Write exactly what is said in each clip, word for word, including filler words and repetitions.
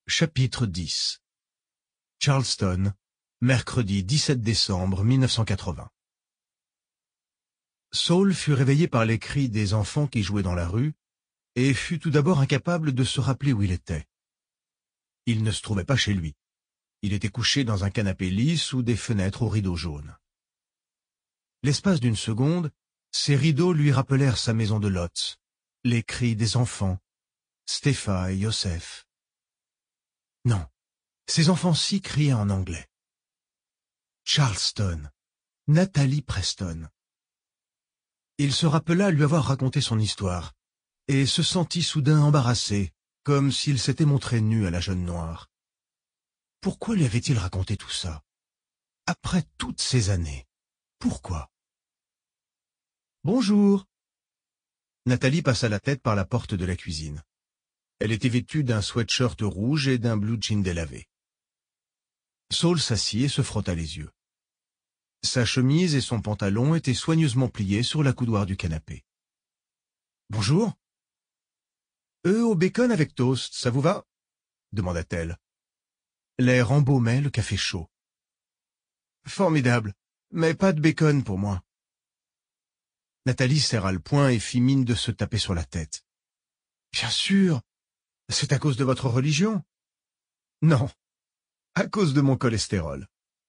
Chapitre dix. Charleston, mercredi dix-sept décembre mille neuf cent quatre-vingts. Saul fut réveillé par les cris des enfants qui jouaient dans la rue et fut tout d'abord incapable de se rappeler où il était. Il ne se trouvait pas chez lui. Il était couché dans un canapé lit sous des fenêtres aux rideaux jaunes. L'espace d'une seconde, ces rideaux lui rappelèrent sa maison de Lot, les cris des enfants, Stépha et Yosef. Non, ces enfants-ci criaient en anglais. Charleston, Nathalie Preston. Il se rappela lui avoir raconté son histoire, et se sentit soudain embarrassé, comme s'il s'était montré nu à la jeune noire. Pourquoi lui avait-il raconté tout ça? Après toutes ces années, pourquoi? Bonjour. Nathalie passa la tête par la porte de la cuisine. Elle était vêtue d'un sweatshirt rouge et d'un blue jean délavé. Saul s'assit et se frotta les yeux. Sa chemise et son pantalon étaient soigneusement pliés sur la coudoir du canapé. « Bonjour. »« Œufs au bacon avec toast, ça vous va ?» demanda-t-elle. L'air embaumait le café chaud. « Formidable, mais pas de bacon pour moi. » Nathalie serra le poing et fit mine de se taper sur la tête. « Bien sûr, c'est à cause de votre religion. »« Non, à cause de mon cholestérol. »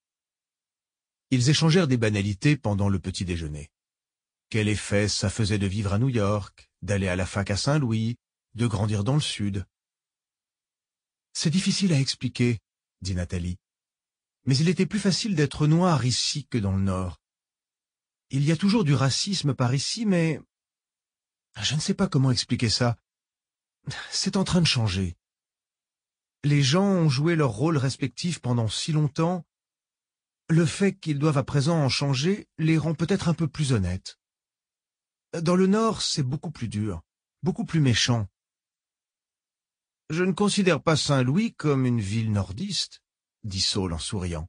Ils échangèrent des banalités pendant le petit déjeuner. Quel effet ça faisait de vivre à New York, d'aller à la fac à Saint-Louis, de grandir dans le sud. « C'est difficile à expliquer, » dit Nathalie. « Mais il était plus facile d'être noir ici que dans le nord. Il y a toujours du racisme par ici, mais je ne sais pas comment expliquer ça. C'est en train de changer. Les gens ont joué leur rôle respectif pendant si longtemps. Le fait qu'ils doivent à présent en changer les rend peut-être un peu plus honnêtes. Dans le Nord, c'est beaucoup plus dur, beaucoup plus méchant. Je ne considère pas Saint-Louis comme une ville nordiste, dit Saul en souriant.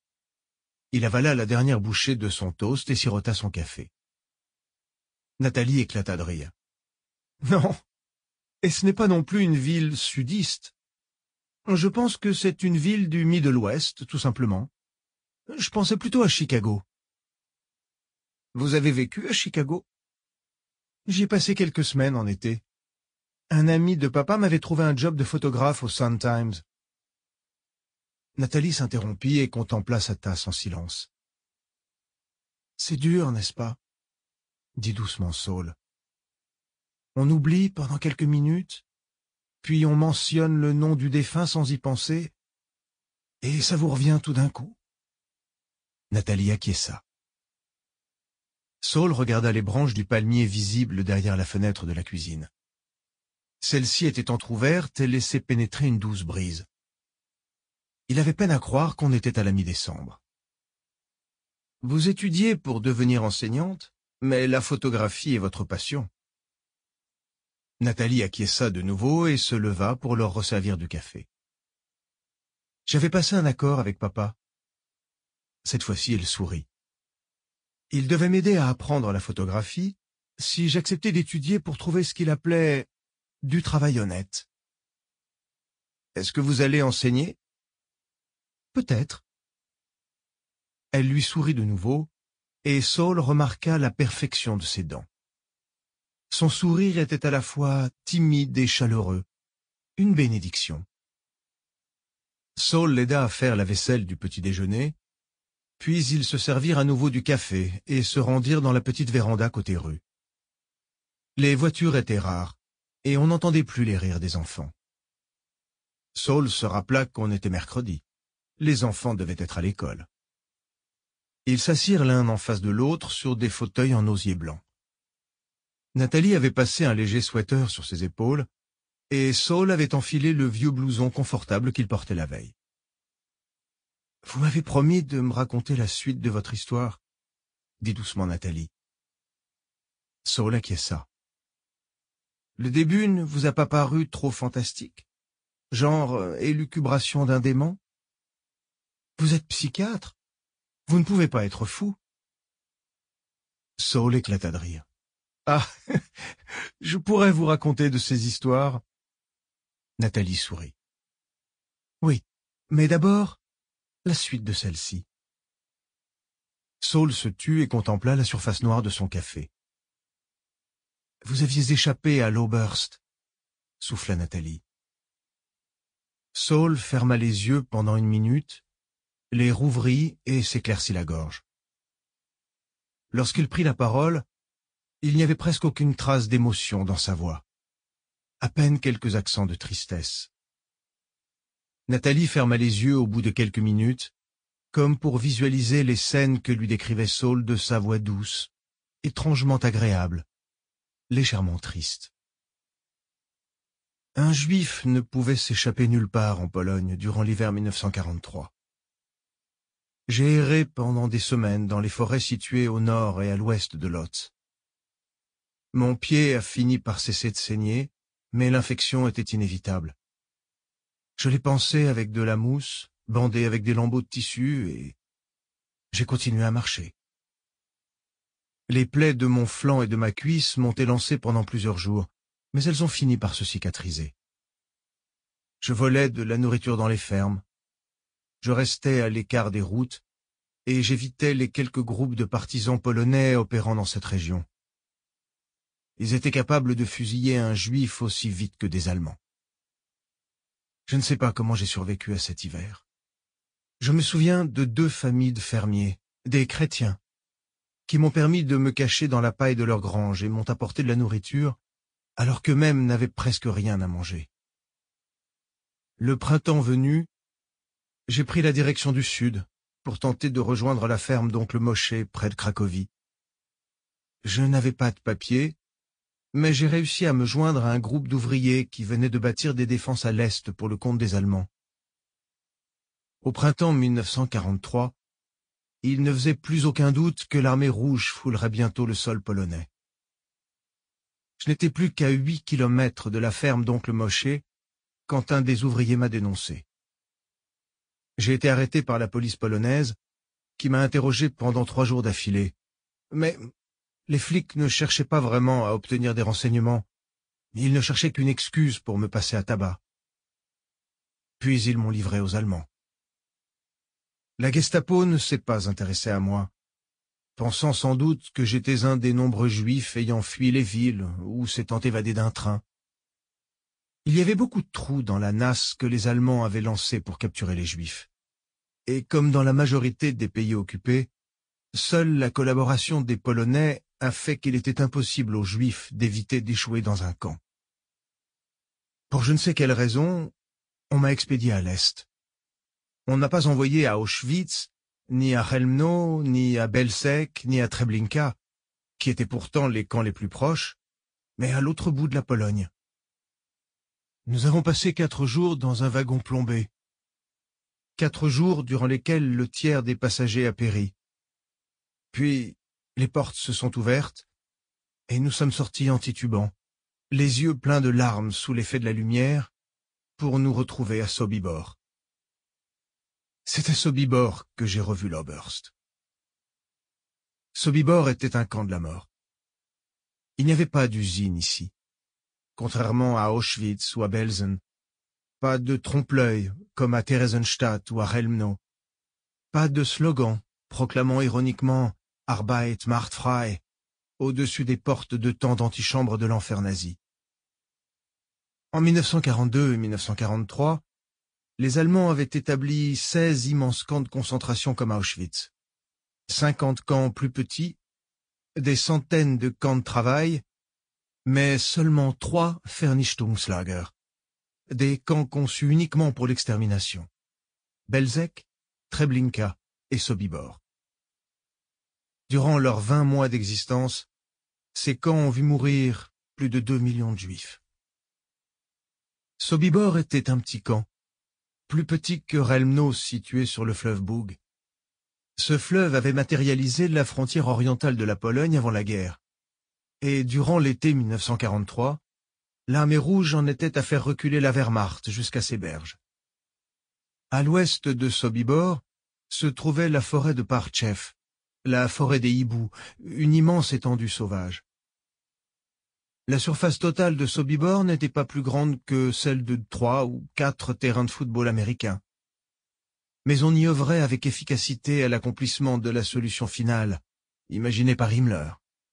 Il avala la dernière bouchée de son toast et sirota son café. Nathalie éclata de rire. Non, et ce n'est pas non plus une ville sudiste. Je pense que c'est une ville du Middle West, tout simplement. Je pensais plutôt à Chicago. Vous avez vécu à Chicago? J'y ai passé quelques semaines en été. Un ami de papa m'avait trouvé un job de photographe au Sun-Times. Nathalie s'interrompit et contempla sa tasse en silence. « C'est dur, n'est-ce pas ?» dit doucement Saul. « On oublie pendant quelques minutes, puis on mentionne le nom du défunt sans y penser, et ça vous revient tout d'un coup. » Nathalie acquiesça. Saul regarda les branches du palmier visibles derrière la fenêtre de la cuisine. Celle-ci était entr'ouverte et laissait pénétrer une douce brise. Il avait peine à croire qu'on était à la mi-décembre. « Vous étudiez pour devenir enseignante, mais la photographie est votre passion. » Nathalie acquiesça de nouveau et se leva pour leur resservir du café. « J'avais passé un accord avec papa. » Cette fois-ci, elle sourit. « Il devait m'aider à apprendre la photographie si j'acceptais d'étudier pour trouver ce qu'il appelait du travail honnête. »« Est-ce que vous allez enseigner ?»« Peut-être. » Elle lui sourit de nouveau, et Saul remarqua la perfection de ses dents. Son sourire était à la fois timide et chaleureux, une bénédiction. Saul l'aida à faire la vaisselle du petit déjeuner, puis ils se servirent à nouveau du café et se rendirent dans la petite véranda côté rue. Les voitures étaient rares, et on n'entendait plus les rires des enfants. Saul se rappela qu'on était mercredi. Les enfants devaient être à l'école. Ils s'assirent l'un en face de l'autre sur des fauteuils en osier blanc. Nathalie avait passé un léger sweater sur ses épaules, et Saul avait enfilé le vieux blouson confortable qu'il portait la veille. « Vous m'avez promis de me raconter la suite de votre histoire, » dit doucement Nathalie. Saul acquiesça. « Le début ne vous a pas paru trop fantastique? Genre euh, élucubration d'un démon? Vous êtes psychiatre? Vous ne pouvez pas être fou. » Saul éclata de rire. « Ah, je pourrais vous raconter de ces histoires. » Nathalie sourit. Oui, mais d'abord, la suite de celle-ci. Saul se tut et contempla la surface noire de son café. « Vous aviez échappé à l'Oberst », souffla Nathalie. Saul ferma les yeux pendant une minute, les rouvrit et s'éclaircit la gorge. Lorsqu'il prit la parole, il n'y avait presque aucune trace d'émotion dans sa voix, à peine quelques accents de tristesse. Nathalie ferma les yeux au bout de quelques minutes, comme pour visualiser les scènes que lui décrivait Saul de sa voix douce, étrangement agréable, légèrement triste. Un juif ne pouvait s'échapper nulle part en Pologne durant l'hiver mille neuf cent quarante-trois. J'ai erré pendant des semaines dans les forêts situées au nord et à l'ouest de Łódź. Mon pied a fini par cesser de saigner, mais l'infection était inévitable. Je l'ai pansé avec de la mousse, bandé avec des lambeaux de tissu, et j'ai continué à marcher. Les plaies de mon flanc et de ma cuisse m'ont élancé pendant plusieurs jours, mais elles ont fini par se cicatriser. Je volais de la nourriture dans les fermes, je restais à l'écart des routes, et j'évitais les quelques groupes de partisans polonais opérant dans cette région. Ils étaient capables de fusiller un juif aussi vite que des Allemands. Je ne sais pas comment j'ai survécu à cet hiver. Je me souviens de deux familles de fermiers, des chrétiens, qui m'ont permis de me cacher dans la paille de leur grange et m'ont apporté de la nourriture, alors qu'eux-mêmes n'avaient presque rien à manger. Le printemps venu, j'ai pris la direction du sud pour tenter de rejoindre la ferme d'oncle Moshe près de Cracovie. Je n'avais pas de papier, mais j'ai réussi à me joindre à un groupe d'ouvriers qui venaient de bâtir des défenses à l'est pour le compte des Allemands. Au printemps mille neuf cent quarante-trois, il ne faisait plus aucun doute que l'armée rouge foulerait bientôt le sol polonais. Je n'étais plus qu'à huit kilomètres de la ferme d'oncle Moshe quand un des ouvriers m'a dénoncé. J'ai été arrêté par la police polonaise, qui m'a interrogé pendant trois jours d'affilée. Mais les flics ne cherchaient pas vraiment à obtenir des renseignements. Ils ne cherchaient qu'une excuse pour me passer à tabac. Puis ils m'ont livré aux Allemands. La Gestapo ne s'est pas intéressée à moi, pensant sans doute que j'étais un des nombreux juifs ayant fui les villes ou s'étant évadé d'un train. Il y avait beaucoup de trous dans la nasse que les Allemands avaient lancée pour capturer les Juifs. Et comme dans la majorité des pays occupés, seule la collaboration des Polonais a fait qu'il était impossible aux Juifs d'éviter d'échouer dans un camp. Pour je ne sais quelle raison, on m'a expédié à l'Est. On n'a pas envoyé à Auschwitz, ni à Chełmno, ni à Belzec, ni à Treblinka, qui étaient pourtant les camps les plus proches, mais à l'autre bout de la Pologne. Nous avons passé quatre jours dans un wagon plombé. Quatre jours durant lesquels le tiers des passagers a péri. Puis, les portes se sont ouvertes, et nous sommes sortis en titubant, les yeux pleins de larmes sous l'effet de la lumière, pour nous retrouver à Sobibor. C'est à Sobibor que j'ai revu l'Oberst. Sobibor était un camp de la mort. Il n'y avait pas d'usine ici. Contrairement à Auschwitz ou à Belsen, pas de trompe-l'œil comme à Theresienstadt ou à Chełmno, pas de slogan proclamant ironiquement « Arbeit macht frei » au-dessus des portes de tant d'antichambres de l'enfer nazi. En mille neuf cent quarante-deux et mille neuf cent quarante-trois, les Allemands avaient établi seize immenses camps de concentration comme à Auschwitz, cinquante camps plus petits, des centaines de camps de travail, mais seulement trois Vernichtungslager, des camps conçus uniquement pour l'extermination, Belzec, Treblinka et Sobibor. Durant leurs vingt mois d'existence, ces camps ont vu mourir plus de deux millions de Juifs. Sobibor était un petit camp, plus petit que Chełmno situé sur le fleuve Bug. Ce fleuve avait matérialisé la frontière orientale de la Pologne avant la guerre. Et durant l'été mille neuf cent quarante-trois, l'armée rouge en était à faire reculer la Wehrmacht jusqu'à ses berges. À l'ouest de Sobibor se trouvait la forêt de Parchev, la forêt des hiboux, une immense étendue sauvage. La surface totale de Sobibor n'était pas plus grande que celle de trois ou quatre terrains de football américains. Mais on y œuvrait avec efficacité à l'accomplissement de la solution finale, imaginée par Himmler.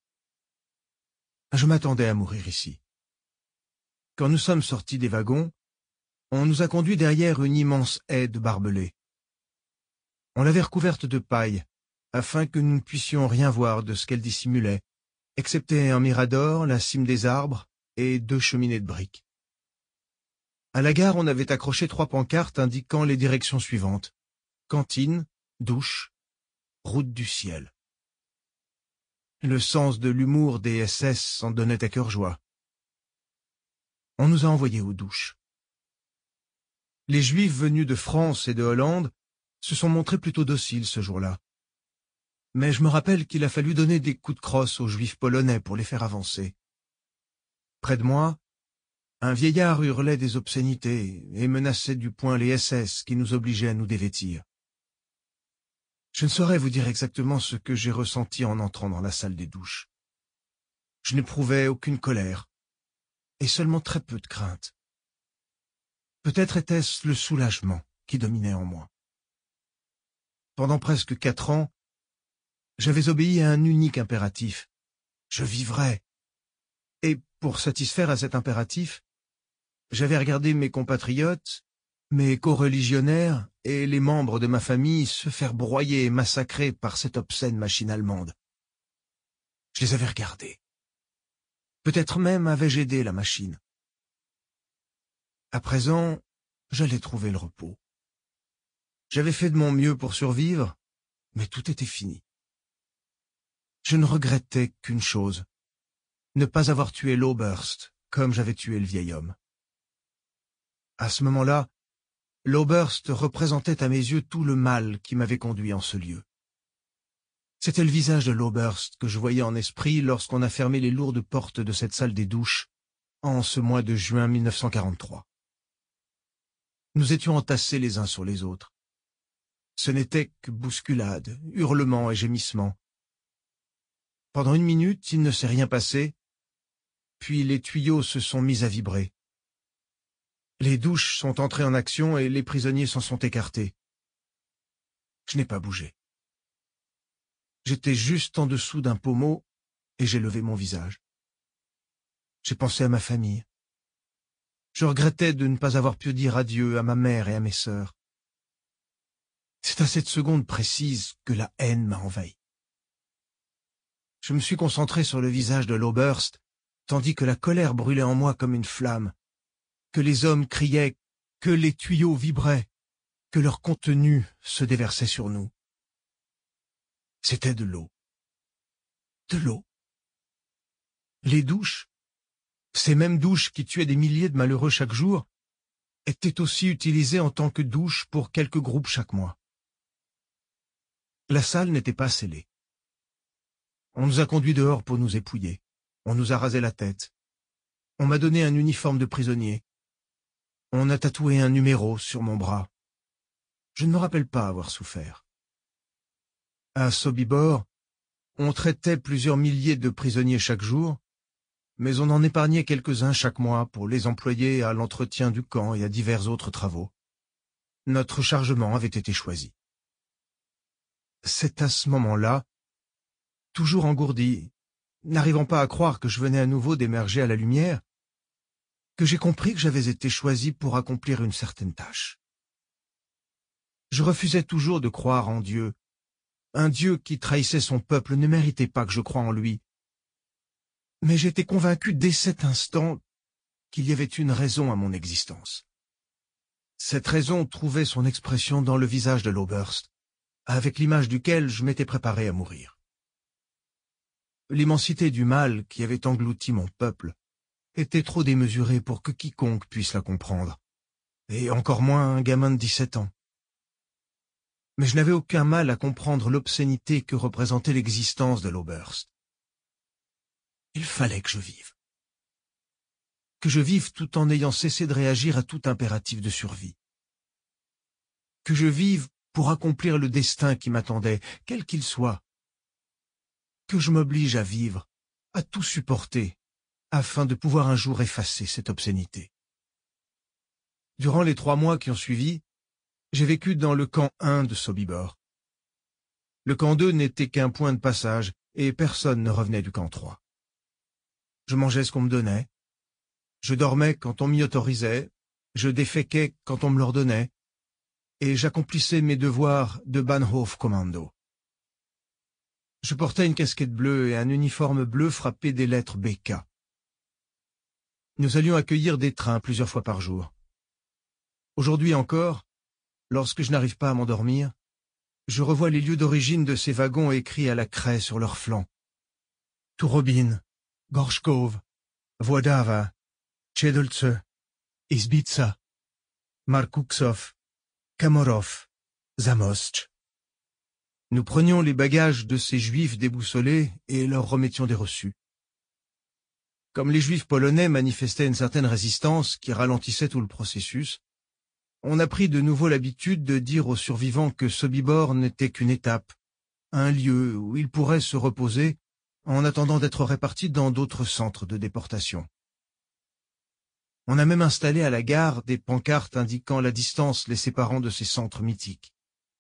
Je m'attendais à mourir ici. Quand nous sommes sortis des wagons, on nous a conduits derrière une immense haie de barbelés. On l'avait recouverte de paille, afin que nous ne puissions rien voir de ce qu'elle dissimulait, excepté un mirador, la cime des arbres et deux cheminées de briques. À la gare, on avait accroché trois pancartes indiquant les directions suivantes. Cantine, douche, route du ciel. Le sens de l'humour des S S s'en donnait à cœur joie. On nous a envoyés aux douches. Les Juifs venus de France et de Hollande se sont montrés plutôt dociles ce jour-là. Mais je me rappelle qu'il a fallu donner des coups de crosse aux Juifs polonais pour les faire avancer. Près de moi, un vieillard hurlait des obscénités et menaçait du poing les S S qui nous obligeaient à nous dévêtir. Je ne saurais vous dire exactement ce que j'ai ressenti en entrant dans la salle des douches. Je n'éprouvais aucune colère, et seulement très peu de crainte. Peut-être était-ce le soulagement qui dominait en moi. Pendant presque quatre ans, j'avais obéi à un unique impératif. Je vivrais. Et pour satisfaire à cet impératif, j'avais regardé mes compatriotes, mes coreligionnaires et les membres de ma famille se faire broyer et massacrer par cette obscène machine allemande. Je les avais regardés. Peut-être même avais-je aidé la machine. À présent, j'allais trouver le repos. J'avais fait de mon mieux pour survivre, mais tout était fini. Je ne regrettais qu'une chose, ne pas avoir tué l'Oberst comme j'avais tué le vieil homme. À ce moment-là, l'Oberst représentait à mes yeux tout le mal qui m'avait conduit en ce lieu. C'était le visage de l'Oberst que je voyais en esprit lorsqu'on a fermé les lourdes portes de cette salle des douches en ce mois de juin mille neuf cent quarante-trois. Nous étions entassés les uns sur les autres. Ce n'était que bousculades, hurlements et gémissements. Pendant une minute, il ne s'est rien passé, puis les tuyaux se sont mis à vibrer. Les douches sont entrées en action et les prisonniers s'en sont écartés. Je n'ai pas bougé. J'étais juste en dessous d'un pommeau et j'ai levé mon visage. J'ai pensé à ma famille. Je regrettais de ne pas avoir pu dire adieu à ma mère et à mes sœurs. C'est à cette seconde précise que la haine m'a envahi. Je me suis concentré sur le visage de l'Oberst, tandis que la colère brûlait en moi comme une flamme, que les hommes criaient, que les tuyaux vibraient, que leur contenu se déversait sur nous. C'était de l'eau. De l'eau. Les douches, ces mêmes douches qui tuaient des milliers de malheureux chaque jour, étaient aussi utilisées en tant que douches pour quelques groupes chaque mois. La salle n'était pas scellée. On nous a conduits dehors pour nous épouiller. On nous a rasé la tête. On m'a donné un uniforme de prisonnier. On a tatoué un numéro sur mon bras. Je ne me rappelle pas avoir souffert. À Sobibor, on traitait plusieurs milliers de prisonniers chaque jour, mais on en épargnait quelques-uns chaque mois pour les employer à l'entretien du camp et à divers autres travaux. Notre chargement avait été choisi. C'est à ce moment-là, toujours engourdi, n'arrivant pas à croire que je venais à nouveau d'émerger à la lumière, que j'ai compris que j'avais été choisi pour accomplir une certaine tâche. Je refusais toujours de croire en Dieu. Un Dieu qui trahissait son peuple ne méritait pas que je croie en lui. Mais j'étais convaincu dès cet instant qu'il y avait une raison à mon existence. Cette raison trouvait son expression dans le visage de l'Oberst, avec l'image duquel je m'étais préparé à mourir. L'immensité du mal qui avait englouti mon peuple était trop démesurée pour que quiconque puisse la comprendre, et encore moins un gamin de dix-sept ans. Mais je n'avais aucun mal à comprendre l'obscénité que représentait l'existence de l'Oberst. Il fallait que je vive. Que je vive tout en ayant cessé de réagir à tout impératif de survie. Que je vive pour accomplir le destin qui m'attendait, quel qu'il soit. Que je m'oblige à vivre, à tout supporter, afin de pouvoir un jour effacer cette obscénité. Durant les trois mois qui ont suivi, j'ai vécu dans le camp un de Sobibor. Le camp deux n'était qu'un point de passage et personne ne revenait du camp trois. Je mangeais ce qu'on me donnait, je dormais quand on m'y autorisait, je déféquais quand on me l'ordonnait, et j'accomplissais mes devoirs de Bahnhofkommando. Je portais une casquette bleue et un uniforme bleu frappé des lettres B K. Nous allions accueillir des trains plusieurs fois par jour. Aujourd'hui encore, lorsque je n'arrive pas à m'endormir, je revois les lieux d'origine de ces wagons écrits à la craie sur leurs flancs. Turobin, Gorshkov, Włodawa, Chedlce, Izbica, Markuksov, Kamorov, Zamość. Nous prenions les bagages de ces juifs déboussolés et leur remettions des reçus. Comme les juifs polonais manifestaient une certaine résistance qui ralentissait tout le processus, on a pris de nouveau l'habitude de dire aux survivants que Sobibor n'était qu'une étape, un lieu où ils pourraient se reposer en attendant d'être répartis dans d'autres centres de déportation. On a même installé à la gare des pancartes indiquant la distance les séparant de ces centres mythiques.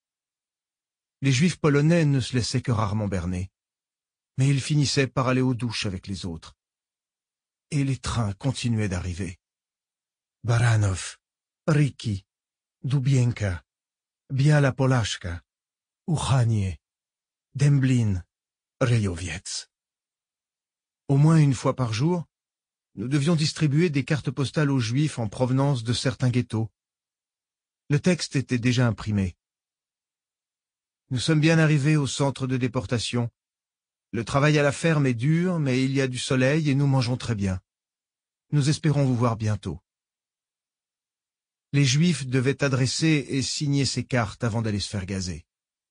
Les juifs polonais ne se laissaient que rarement berner, mais ils finissaient par aller aux douches avec les autres. Et les trains continuaient d'arriver. Baranov, Riki, Dubienka, Biała Polaszka, Uchanie, Dęblin, Rejowiec. Au moins une fois par jour, nous devions distribuer des cartes postales aux Juifs en provenance de certains ghettos. Le texte était déjà imprimé. Nous sommes bien arrivés au centre de déportation. Le travail à la ferme est dur, mais il y a du soleil et nous mangeons très bien. Nous espérons vous voir bientôt. Les Juifs devaient adresser et signer ces cartes avant d'aller se faire gazer.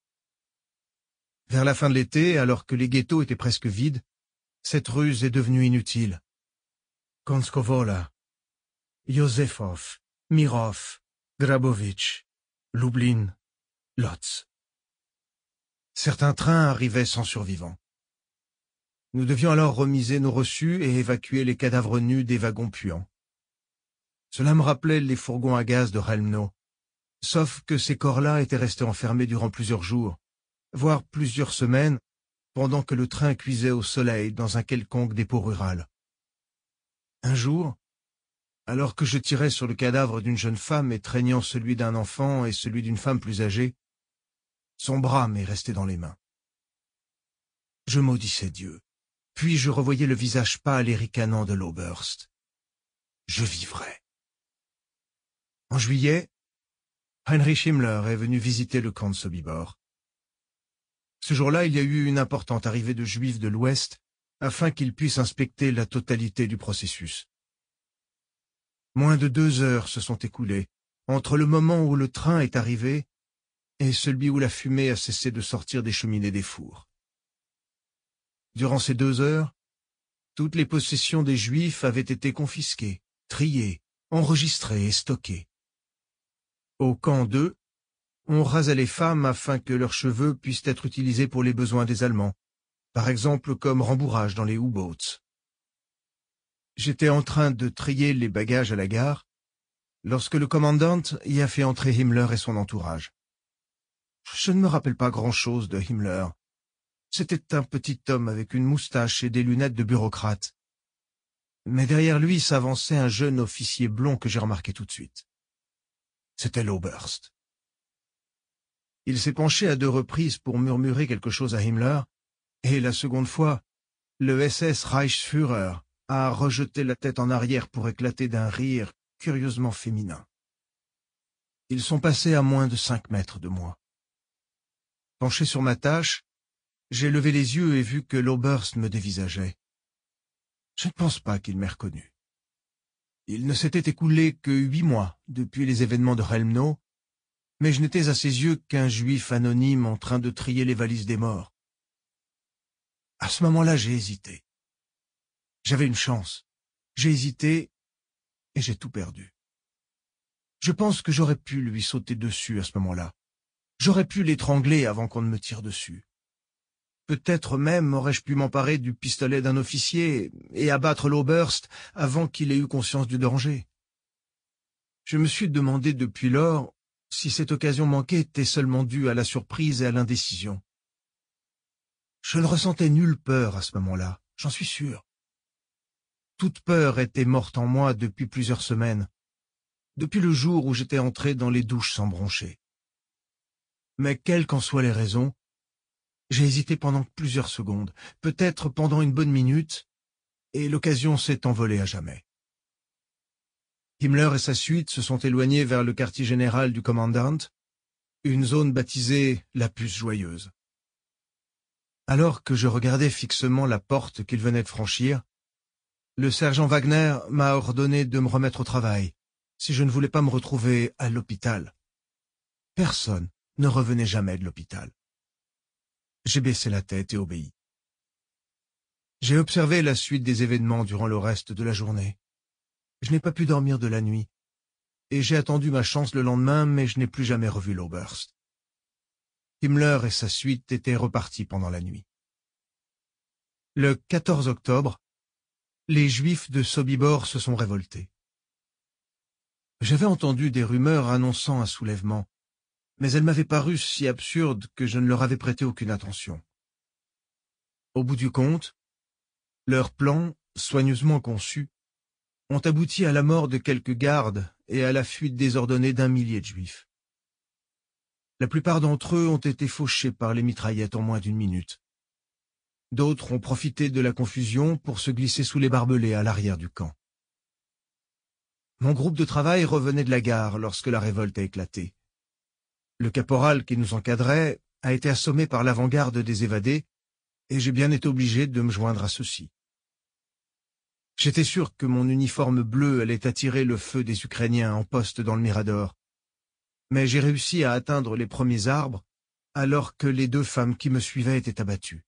Vers la fin de l'été, alors que les ghettos étaient presque vides, cette ruse est devenue inutile. Konskowola, Józefów, Mirów, Grabowicz, Lublin, Łódź. Certains trains arrivaient sans survivants. Nous devions alors remiser nos reçus et évacuer les cadavres nus des wagons puants. Cela me rappelait les fourgons à gaz de Chelmno, sauf que ces corps-là étaient restés enfermés durant plusieurs jours, voire plusieurs semaines, pendant que le train cuisait au soleil dans un quelconque dépôt rural. Un jour, alors que je tirais sur le cadavre d'une jeune femme étreignant celui d'un enfant et celui d'une femme plus âgée, son bras m'est resté dans les mains. Je maudissais Dieu, puis je revoyais le visage pâle et ricanant de l'Oberst. Je vivrais. En juillet, Heinrich Himmler est venu visiter le camp de Sobibor. Ce jour-là, il y a eu une importante arrivée de Juifs de l'Ouest afin qu'ils puissent inspecter la totalité du processus. Moins de deux heures se sont écoulées entre le moment où le train est arrivé et celui où la fumée a cessé de sortir des cheminées des fours. Durant ces deux heures, toutes les possessions des Juifs avaient été confisquées, triées, enregistrées et stockées. Au camp deux, on rasait les femmes afin que leurs cheveux puissent être utilisés pour les besoins des Allemands, par exemple comme rembourrage dans les U-boats. J'étais en train de trier les bagages à la gare, lorsque le commandant y a fait entrer Himmler et son entourage. Je ne me rappelle pas grand-chose de Himmler. C'était un petit homme avec une moustache et des lunettes de bureaucrate. Mais derrière lui s'avançait un jeune officier blond que j'ai remarqué tout de suite. C'était l'Oberst. Il s'est penché à deux reprises pour murmurer quelque chose à Himmler, et la seconde fois, le S S Reichsführer a rejeté la tête en arrière pour éclater d'un rire curieusement féminin. Ils sont passés à moins de cinq mètres de moi. Penché sur ma tâche, j'ai levé les yeux et vu que l'Oberst me dévisageait. Je ne pense pas qu'il m'ait reconnu. Il ne s'était écoulé que huit mois depuis les événements de Chelmno, mais je n'étais à ses yeux qu'un juif anonyme en train de trier les valises des morts. À ce moment-là, j'ai hésité. J'avais une chance. J'ai hésité et j'ai tout perdu. Je pense que j'aurais pu lui sauter dessus à ce moment-là. J'aurais pu l'étrangler avant qu'on ne me tire dessus. Peut-être même aurais-je pu m'emparer du pistolet d'un officier et abattre l'Oberst avant qu'il ait eu conscience du danger. Je me suis demandé depuis lors si cette occasion manquée était seulement due à la surprise et à l'indécision. Je ne ressentais nulle peur à ce moment-là, j'en suis sûr. Toute peur était morte en moi depuis plusieurs semaines, depuis le jour où j'étais entré dans les douches sans broncher. Mais quelles qu'en soient les raisons, j'ai hésité pendant plusieurs secondes, peut-être pendant une bonne minute, et l'occasion s'est envolée à jamais. Himmler et sa suite se sont éloignés vers le quartier général du commandant, une zone baptisée la Puce Joyeuse. Alors que je regardais fixement la porte qu'ils venaient de franchir, le sergent Wagner m'a ordonné de me remettre au travail, si je ne voulais pas me retrouver à l'hôpital. Personne ne revenait jamais de l'hôpital. J'ai baissé la tête et obéi. J'ai observé la suite des événements durant le reste de la journée. Je n'ai pas pu dormir de la nuit, et j'ai attendu ma chance le lendemain, mais je n'ai plus jamais revu l'Oberst. Himmler et sa suite étaient repartis pendant la nuit. Le quatorze octobre, les Juifs de Sobibor se sont révoltés. J'avais entendu des rumeurs annonçant un soulèvement, mais elles m'avaient paru si absurdes que je ne leur avais prêté aucune attention. Au bout du compte, leurs plans, soigneusement conçus, ont abouti à la mort de quelques gardes et à la fuite désordonnée d'un millier de Juifs. La plupart d'entre eux ont été fauchés par les mitraillettes en moins d'une minute. D'autres ont profité de la confusion pour se glisser sous les barbelés à l'arrière du camp. Mon groupe de travail revenait de la gare lorsque la révolte a éclaté. Le caporal qui nous encadrait a été assommé par l'avant-garde des évadés, et j'ai bien été obligé de me joindre à ceux-ci. J'étais sûr que mon uniforme bleu allait attirer le feu des Ukrainiens en poste dans le Mirador, mais j'ai réussi à atteindre les premiers arbres alors que les deux femmes qui me suivaient étaient abattues.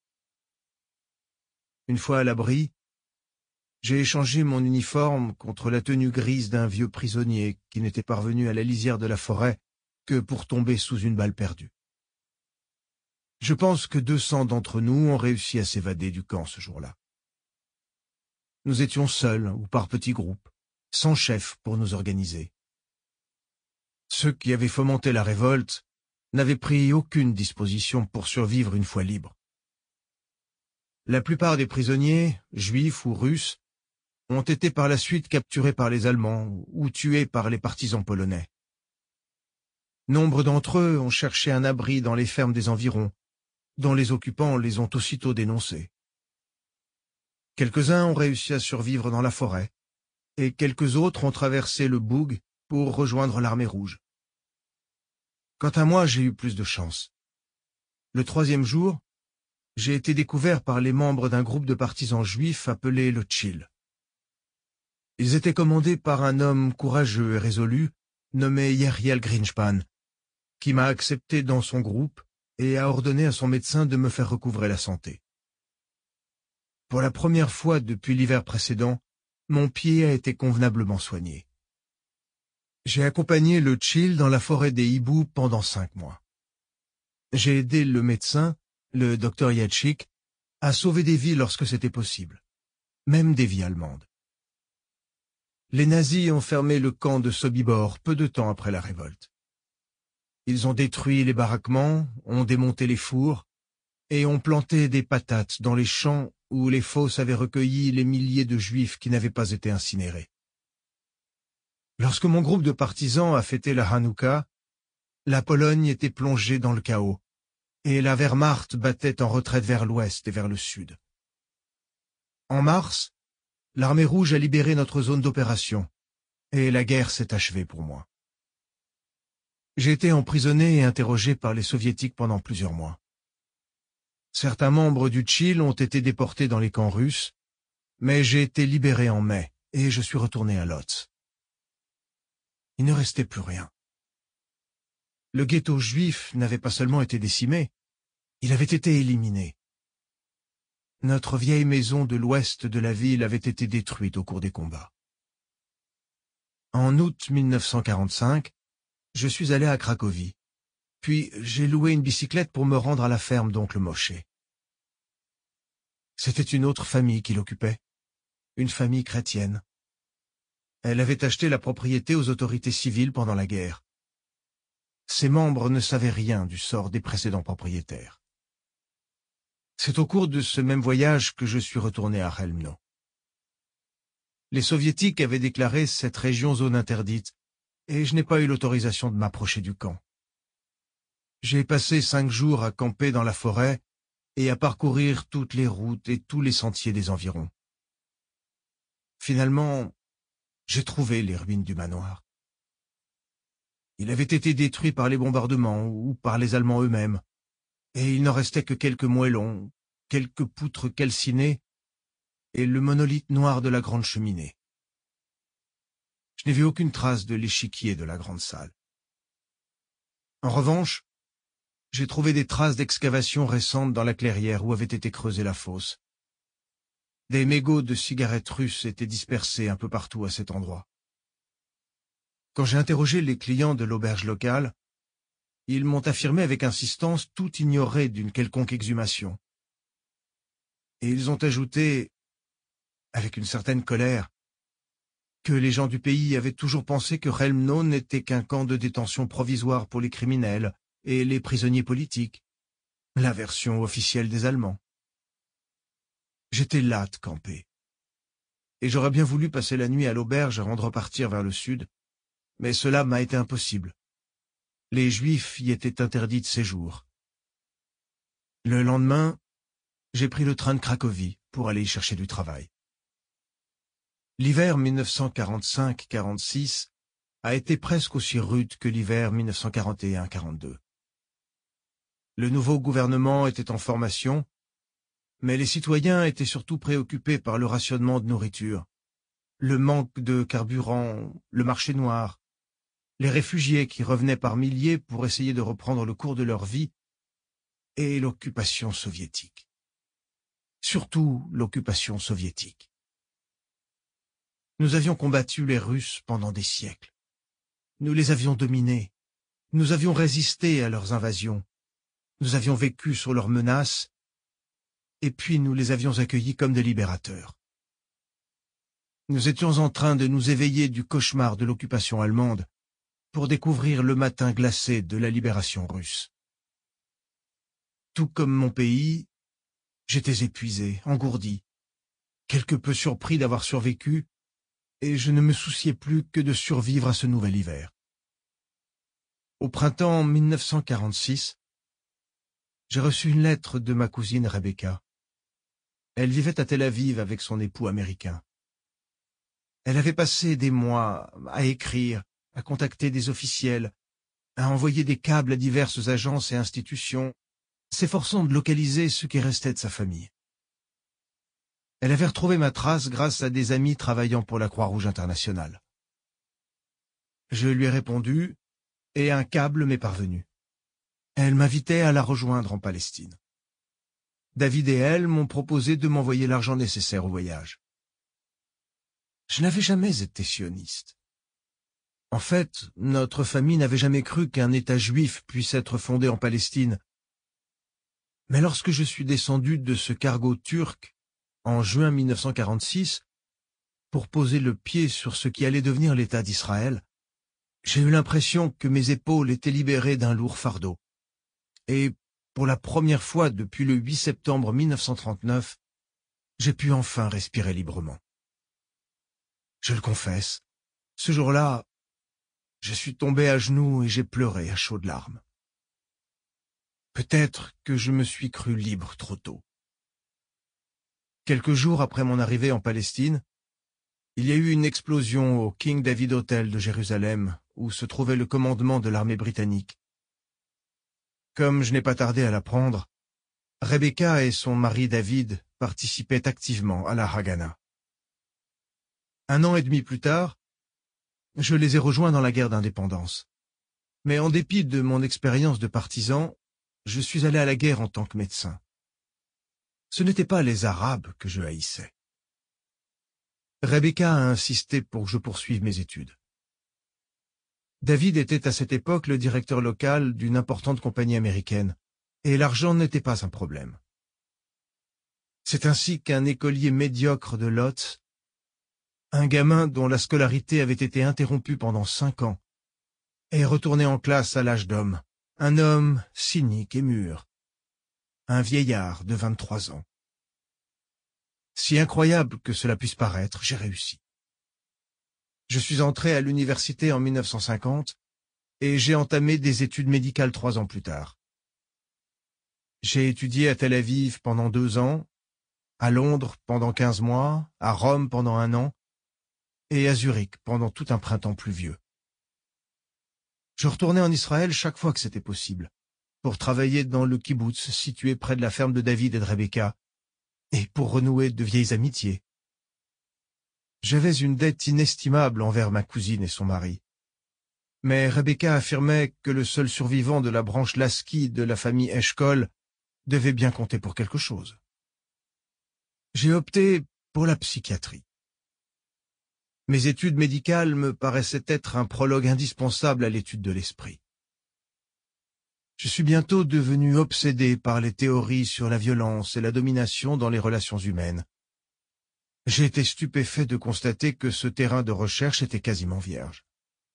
Une fois à l'abri, j'ai échangé mon uniforme contre la tenue grise d'un vieux prisonnier qui n'était parvenu à la lisière de la forêt que pour tomber sous une balle perdue. Je pense que deux cents d'entre nous ont réussi à s'évader du camp ce jour-là. Nous étions seuls ou par petits groupes, sans chef pour nous organiser. Ceux qui avaient fomenté la révolte n'avaient pris aucune disposition pour survivre une fois libres. La plupart des prisonniers, juifs ou russes, ont été par la suite capturés par les Allemands ou tués par les partisans polonais. Nombre d'entre eux ont cherché un abri dans les fermes des environs, dont les occupants les ont aussitôt dénoncés. Quelques-uns ont réussi à survivre dans la forêt, et quelques autres ont traversé le Boug pour rejoindre l'armée rouge. Quant à moi, j'ai eu plus de chance. Le troisième jour, j'ai été découvert par les membres d'un groupe de partisans juifs appelé le Tchil. Ils étaient commandés par un homme courageux et résolu, nommé Yeriel Greenspan, qui m'a accepté dans son groupe et a ordonné à son médecin de me faire recouvrer la santé. Pour la première fois depuis l'hiver précédent, mon pied a été convenablement soigné. J'ai accompagné le Tchil dans la forêt des hiboux pendant cinq mois. J'ai aidé le médecin, le docteur Yatchik, à sauver des vies lorsque c'était possible, même des vies allemandes. Les nazis ont fermé le camp de Sobibor peu de temps après la révolte. Ils ont détruit les baraquements, ont démonté les fours et ont planté des patates dans les champs où les fosses avaient recueilli les milliers de juifs qui n'avaient pas été incinérés. Lorsque mon groupe de partisans a fêté la Hanouka, la Pologne était plongée dans le chaos et la Wehrmacht battait en retraite vers l'ouest et vers le sud. En mars, l'armée rouge a libéré notre zone d'opération et la guerre s'est achevée pour moi. J'ai été emprisonné et interrogé par les soviétiques pendant plusieurs mois. Certains membres du Tchil ont été déportés dans les camps russes, mais j'ai été libéré en mai et je suis retourné à Lodz. Il ne restait plus rien. Le ghetto juif n'avait pas seulement été décimé, il avait été éliminé. Notre vieille maison de l'ouest de la ville avait été détruite au cours des combats. En août mille neuf cent quarante-cinq, je suis allé à Cracovie, puis j'ai loué une bicyclette pour me rendre à la ferme d'oncle Moshe. C'était une autre famille qui l'occupait, une famille chrétienne. Elle avait acheté la propriété aux autorités civiles pendant la guerre. Ses membres ne savaient rien du sort des précédents propriétaires. C'est au cours de ce même voyage que je suis retourné à Chelmno. Les soviétiques avaient déclaré cette région zone interdite, et je n'ai pas eu l'autorisation de m'approcher du camp. J'ai passé cinq jours à camper dans la forêt et à parcourir toutes les routes et tous les sentiers des environs. Finalement, j'ai trouvé les ruines du manoir. Il avait été détruit par les bombardements ou par les Allemands eux-mêmes, et il n'en restait que quelques moellons, quelques poutres calcinées et le monolithe noir de la grande cheminée. Je n'ai vu aucune trace de l'échiquier de la grande salle. En revanche, j'ai trouvé des traces d'excavation récentes dans la clairière où avait été creusée la fosse. Des mégots de cigarettes russes étaient dispersés un peu partout à cet endroit. Quand j'ai interrogé les clients de l'auberge locale, ils m'ont affirmé avec insistance tout ignorer d'une quelconque exhumation. Et ils ont ajouté, avec une certaine colère, que les gens du pays avaient toujours pensé que Chelmno n'était qu'un camp de détention provisoire pour les criminels et les prisonniers politiques, la version officielle des Allemands. J'étais las de camper, et j'aurais bien voulu passer la nuit à l'auberge avant de repartir vers le sud, mais cela m'a été impossible. Les Juifs y étaient interdits de séjour. Le lendemain, j'ai pris le train de Cracovie pour aller y chercher du travail. L'hiver mille neuf cent quarante-cinq quarante-six a été presque aussi rude que l'hiver mille neuf cent quarante et un quarante-deux. Le nouveau gouvernement était en formation, mais les citoyens étaient surtout préoccupés par le rationnement de nourriture, le manque de carburant, le marché noir, les réfugiés qui revenaient par milliers pour essayer de reprendre le cours de leur vie, et l'occupation soviétique. Surtout l'occupation soviétique. Nous avions combattu les Russes pendant des siècles. Nous les avions dominés. Nous avions résisté à leurs invasions. Nous avions vécu sur leurs menaces, et puis nous les avions accueillis comme des libérateurs. Nous étions en train de nous éveiller du cauchemar de l'occupation allemande pour découvrir le matin glacé de la libération russe. Tout comme mon pays, j'étais épuisé, engourdi, quelque peu surpris d'avoir survécu, et je ne me souciais plus que de survivre à ce nouvel hiver. Au printemps mille neuf cent quarante-six, j'ai reçu une lettre de ma cousine Rebecca. Elle vivait à Tel Aviv avec son époux américain. Elle avait passé des mois à écrire, à contacter des officiels, à envoyer des câbles à diverses agences et institutions, s'efforçant de localiser ce qui restait de sa famille. Elle avait retrouvé ma trace grâce à des amis travaillant pour la Croix-Rouge internationale. Je lui ai répondu, et un câble m'est parvenu. Elle m'invitait à la rejoindre en Palestine. David et elle m'ont proposé de m'envoyer l'argent nécessaire au voyage. Je n'avais jamais été sioniste. En fait, notre famille n'avait jamais cru qu'un État juif puisse être fondé en Palestine. Mais lorsque je suis descendu de ce cargo turc, en juin mille neuf cent quarante-six, pour poser le pied sur ce qui allait devenir l'État d'Israël, j'ai eu l'impression que mes épaules étaient libérées d'un lourd fardeau. Et, pour la première fois depuis le huit septembre mille neuf cent trente-neuf, j'ai pu enfin respirer librement. Je le confesse, ce jour-là, je suis tombé à genoux et j'ai pleuré à chaudes larmes. Peut-être que je me suis cru libre trop tôt. Quelques jours après mon arrivée en Palestine, il y a eu une explosion au King David Hotel de Jérusalem, où se trouvait le commandement de l'armée britannique. Comme je n'ai pas tardé à l'apprendre, Rebecca et son mari David participaient activement à la Haganah. Un an et demi plus tard, je les ai rejoints dans la guerre d'indépendance. Mais en dépit de mon expérience de partisan, je suis allé à la guerre en tant que médecin. Ce n'étaient pas les Arabes que je haïssais. Rebecca a insisté pour que je poursuive mes études. David était à cette époque le directeur local d'une importante compagnie américaine, et l'argent n'était pas un problème. C'est ainsi qu'un écolier médiocre de Lodz, un gamin dont la scolarité avait été interrompue pendant cinq ans, est retourné en classe à l'âge d'homme, un homme cynique et mûr, un vieillard de vingt-trois ans. Si incroyable que cela puisse paraître, j'ai réussi. Je suis entré à l'université en mille neuf cent cinquante et j'ai entamé des études médicales trois ans plus tard. J'ai étudié à Tel Aviv pendant deux ans, à Londres pendant quinze mois, à Rome pendant un an et à Zurich pendant tout un printemps pluvieux. Je retournais en Israël chaque fois que c'était possible, pour travailler dans le kibbutz situé près de la ferme de David et de Rebecca, et pour renouer de vieilles amitiés. J'avais une dette inestimable envers ma cousine et son mari. Mais Rebecca affirmait que le seul survivant de la branche Lasky de la famille Eshkol devait bien compter pour quelque chose. J'ai opté pour la psychiatrie. Mes études médicales me paraissaient être un prologue indispensable à l'étude de l'esprit. Je suis bientôt devenu obsédé par les théories sur la violence et la domination dans les relations humaines. J'ai été stupéfait de constater que ce terrain de recherche était quasiment vierge.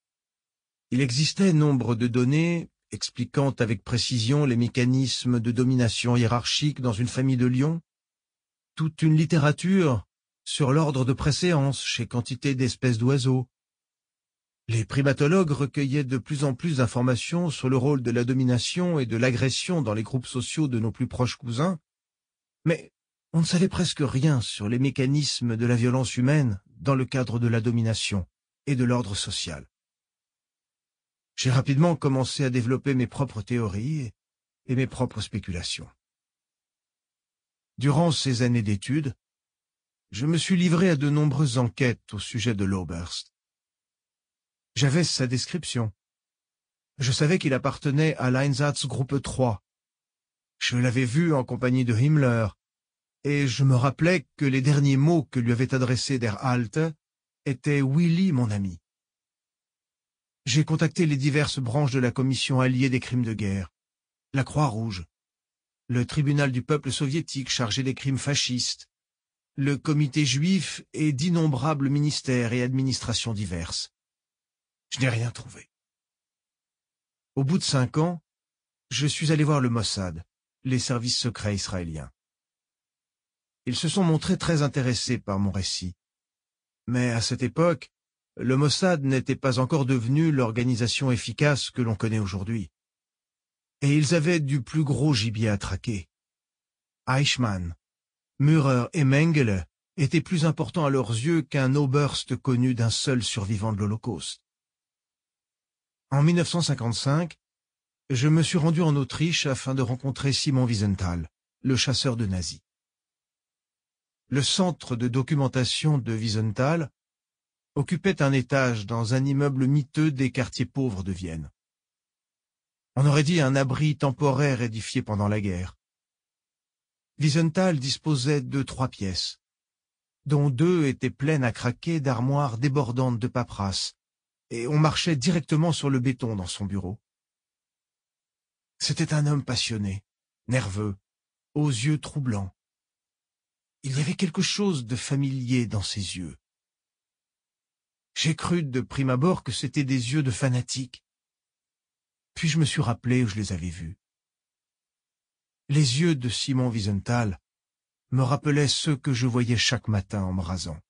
Il existait nombre de données expliquant avec précision les mécanismes de domination hiérarchique dans une famille de lions, toute une littérature sur l'ordre de préséance chez quantité d'espèces d'oiseaux. Les primatologues recueillaient de plus en plus d'informations sur le rôle de la domination et de l'agression dans les groupes sociaux de nos plus proches cousins, mais on ne savait presque rien sur les mécanismes de la violence humaine dans le cadre de la domination et de l'ordre social. J'ai rapidement commencé à développer mes propres théories et mes propres spéculations. Durant ces années d'études, je me suis livré à de nombreuses enquêtes au sujet de l'Oberst. J'avais sa description. Je savais qu'il appartenait à l'Einsatzgruppe trois. Je l'avais vu en compagnie de Himmler, et je me rappelais que les derniers mots que lui avait adressés der Alte étaient « Willy, mon ami ». J'ai contacté les diverses branches de la Commission alliée des crimes de guerre, la Croix-Rouge, le tribunal du peuple soviétique chargé des crimes fascistes, le comité juif et d'innombrables ministères et administrations diverses. Je n'ai rien trouvé. Au bout de cinq ans, je suis allé voir le Mossad, les services secrets israéliens. Ils se sont montrés très intéressés par mon récit. Mais à cette époque, le Mossad n'était pas encore devenu l'organisation efficace que l'on connaît aujourd'hui. Et ils avaient du plus gros gibier à traquer. Eichmann, Mürer et Mengele étaient plus importants à leurs yeux qu'un Oberst connu d'un seul survivant de l'Holocauste. En mille neuf cent cinquante-cinq, je me suis rendu en Autriche afin de rencontrer Simon Wiesenthal, le chasseur de nazis. Le centre de documentation de Wiesenthal occupait un étage dans un immeuble miteux des quartiers pauvres de Vienne. On aurait dit un abri temporaire édifié pendant la guerre. Wiesenthal disposait de trois pièces, dont deux étaient pleines à craquer d'armoires débordantes de paperasse, et on marchait directement sur le béton dans son bureau. C'était un homme passionné, nerveux, aux yeux troublants. Il y avait quelque chose de familier dans ses yeux. J'ai cru de prime abord que c'étaient des yeux de fanatique. Puis je me suis rappelé où je les avais vus. Les yeux de Simon Wiesenthal me rappelaient ceux que je voyais chaque matin en me rasant.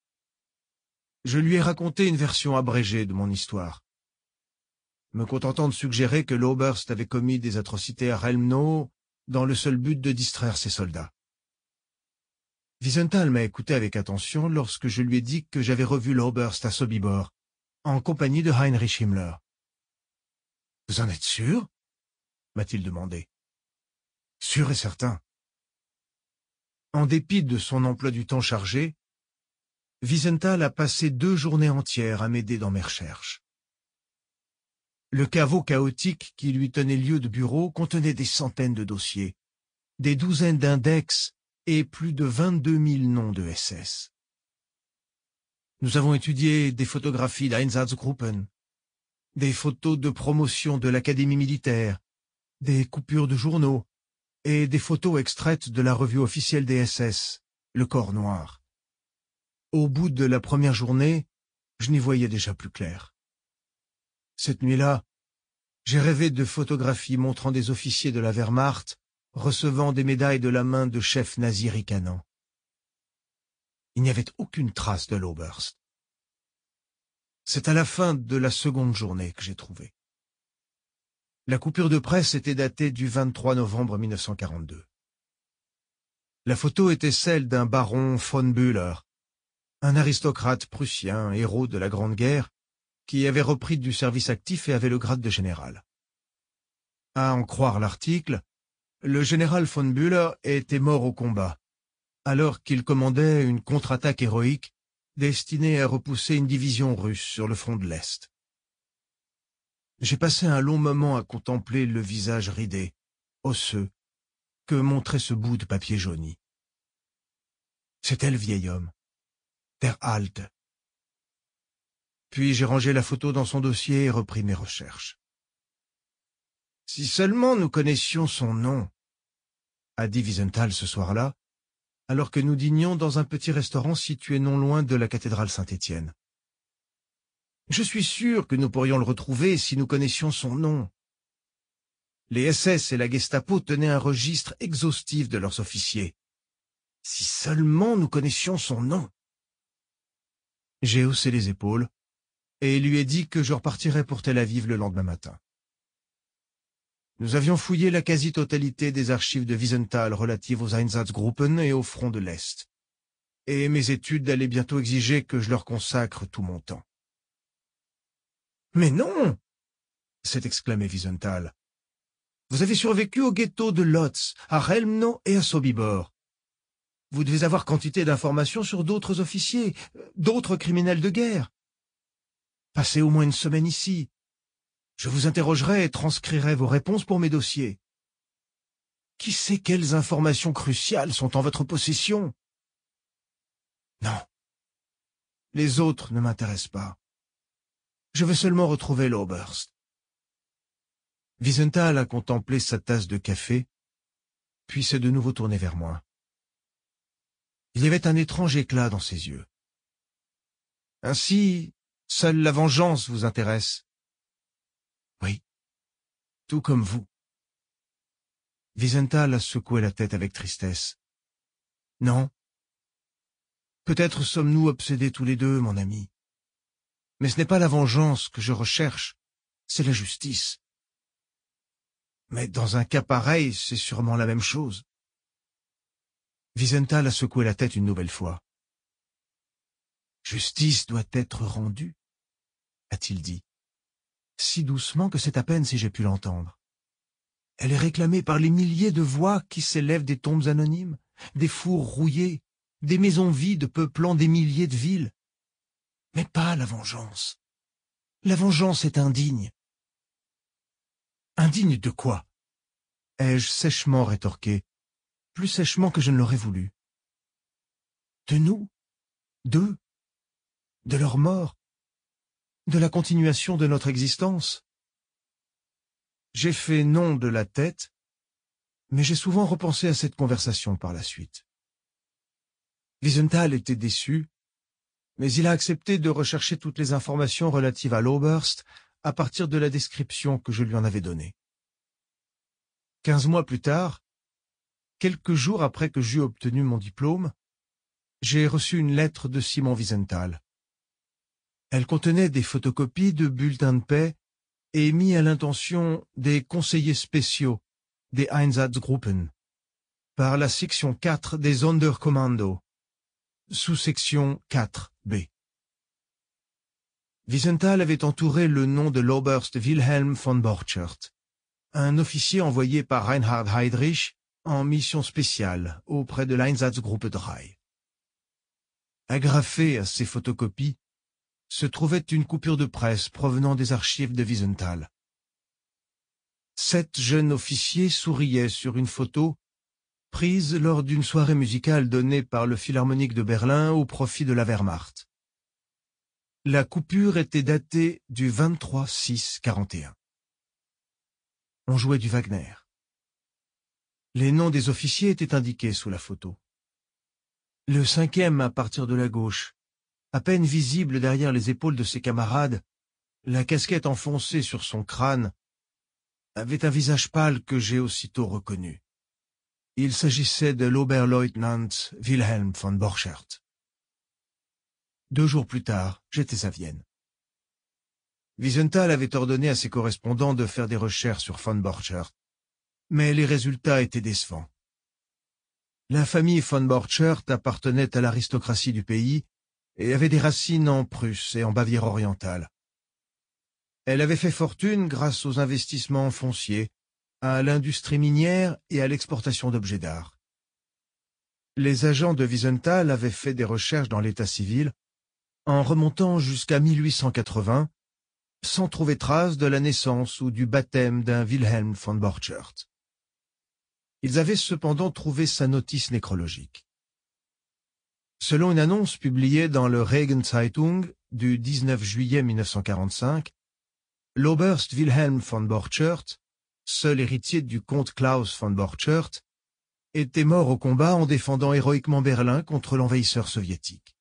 Je lui ai raconté une version abrégée de mon histoire, me contentant de suggérer que l'Oberst avait commis des atrocités à Relmnau dans le seul but de distraire ses soldats. Wiesenthal m'a écouté avec attention lorsque je lui ai dit que j'avais revu l'Oberst à Sobibor, en compagnie de Heinrich Himmler. « Vous en êtes sûr ?» m'a-t-il demandé. « Sûr et certain. » En dépit de son emploi du temps chargé, Wiesenthal a passé deux journées entières à m'aider dans mes recherches. Le caveau chaotique qui lui tenait lieu de bureau contenait des centaines de dossiers, des douzaines d'index et plus de vingt-deux mille noms de S S. Nous avons étudié des photographies d'Einsatzgruppen, des photos de promotion de l'académie militaire, des coupures de journaux, et des photos extraites de la revue officielle des S S, Le Corps Noir. Au bout de la première journée, je n'y voyais déjà plus clair. Cette nuit-là, j'ai rêvé de photographies montrant des officiers de la Wehrmacht recevant des médailles de la main de chefs nazis ricanants. Il n'y avait aucune trace de l'Oberst. C'est à la fin de la seconde journée que j'ai trouvé. La coupure de presse était datée du vingt-trois novembre mille neuf cent quarante-deux. La photo était celle d'un baron von Bühler, un aristocrate prussien, héros de la Grande Guerre, qui avait repris du service actif et avait le grade de général. À en croire l'article, le général von Bühler était mort au combat, alors qu'il commandait une contre-attaque héroïque destinée à repousser une division russe sur le front de l'Est. J'ai passé un long moment à contempler le visage ridé, osseux, que montrait ce bout de papier jauni. C'était le vieil homme, der Alte. Puis j'ai rangé la photo dans son dossier et repris mes recherches. « Si seulement nous connaissions son nom », a dit Wiesenthal ce soir-là, alors que nous dînions dans un petit restaurant situé non loin de la cathédrale Saint-Étienne. Je suis sûr que nous pourrions le retrouver si nous connaissions son nom. Les S S et la Gestapo tenaient un registre exhaustif de leurs officiers. Si seulement nous connaissions son nom. J'ai haussé les épaules et lui ai dit que je repartirais pour Tel Aviv le lendemain matin. Nous avions fouillé la quasi-totalité des archives de Wiesenthal relatives aux Einsatzgruppen et au front de l'Est. Et mes études allaient bientôt exiger que je leur consacre tout mon temps. « Mais non !» s'est exclamé Wiesenthal. « Vous avez survécu au ghetto de Lodz, à Chelmno et à Sobibor. Vous devez avoir quantité d'informations sur d'autres officiers, d'autres criminels de guerre. Passez au moins une semaine ici. Je vous interrogerai et transcrirai vos réponses pour mes dossiers. Qui sait quelles informations cruciales sont en votre possession? Non. Les autres ne m'intéressent pas. Je veux seulement retrouver l'Oberst. » Wiesenthal a contemplé sa tasse de café, puis s'est de nouveau tourné vers moi. Il y avait un étrange éclat dans ses yeux. « Ainsi, seule la vengeance vous intéresse. »« Oui, tout comme vous. » Wiesenthal a secoué la tête avec tristesse. « Non. Peut-être sommes-nous obsédés tous les deux, mon ami. Mais ce n'est pas la vengeance que je recherche, c'est la justice. Mais dans un cas pareil, c'est sûrement la même chose. » Wiesenthal a secoué la tête une nouvelle fois. « Justice doit être rendue, » a-t-il dit, si doucement que c'est à peine si j'ai pu l'entendre. Elle est réclamée par les milliers de voix qui s'élèvent des tombes anonymes, des fours rouillés, des maisons vides peuplant des milliers de villes. Mais pas la vengeance. La vengeance est indigne. Indigne de quoi? Ai-je sèchement rétorqué, plus sèchement que je ne l'aurais voulu. De nous, d'eux, de leur mort, de la continuation de notre existence. J'ai fait non de la tête, mais j'ai souvent repensé à cette conversation par la suite. Wiesenthal était déçu, mais il a accepté de rechercher toutes les informations relatives à l'Oberst à partir de la description que je lui en avais donnée. Quinze mois plus tard, quelques jours après que j'eus obtenu mon diplôme, j'ai reçu une lettre de Simon Wiesenthal. Elle contenait des photocopies de bulletins de paix émis à l'intention des conseillers spéciaux des Einsatzgruppen par la section quatre des Sonderkommando, sous-section quatre B. Wiesenthal avait entouré le nom de l'Oberst Wilhelm von Borchert, un officier envoyé par Reinhard Heydrich en mission spéciale auprès de l'Einsatzgruppe trois. Agrafée à ces photocopies se trouvait une coupure de presse provenant des archives de Wiesenthal. Sept jeunes officiers souriaient sur une photo prise lors d'une soirée musicale donnée par le Philharmonique de Berlin au profit de la Wehrmacht. La coupure était datée du vingt-trois six quarante et un. On jouait du Wagner. Les noms des officiers étaient indiqués sous la photo. Le cinquième à partir de la gauche, à peine visible derrière les épaules de ses camarades, la casquette enfoncée sur son crâne, avait un visage pâle que j'ai aussitôt reconnu. Il s'agissait de l'Oberleutnant Wilhelm von Borchert. Deux jours plus tard, j'étais à Vienne. Wiesenthal avait ordonné à ses correspondants de faire des recherches sur von Borchert, mais les résultats étaient décevants. La famille von Borchert appartenait à l'aristocratie du pays et avait des racines en Prusse et en Bavière orientale. Elle avait fait fortune grâce aux investissements fonciers, à l'industrie minière et à l'exportation d'objets d'art. Les agents de Wiesenthal avaient fait des recherches dans l'état civil en remontant jusqu'à mille huit cent quatre-vingts, sans trouver trace de la naissance ou du baptême d'un Wilhelm von Borchert. Ils avaient cependant trouvé sa notice nécrologique. Selon une annonce publiée dans le Regenzeitung du dix-neuf juillet mille neuf cent quarante-cinq, l'Oberst Wilhelm von Borchert, seul héritier du comte Klaus von Borchert, était mort au combat en défendant héroïquement Berlin contre l'envahisseur soviétique.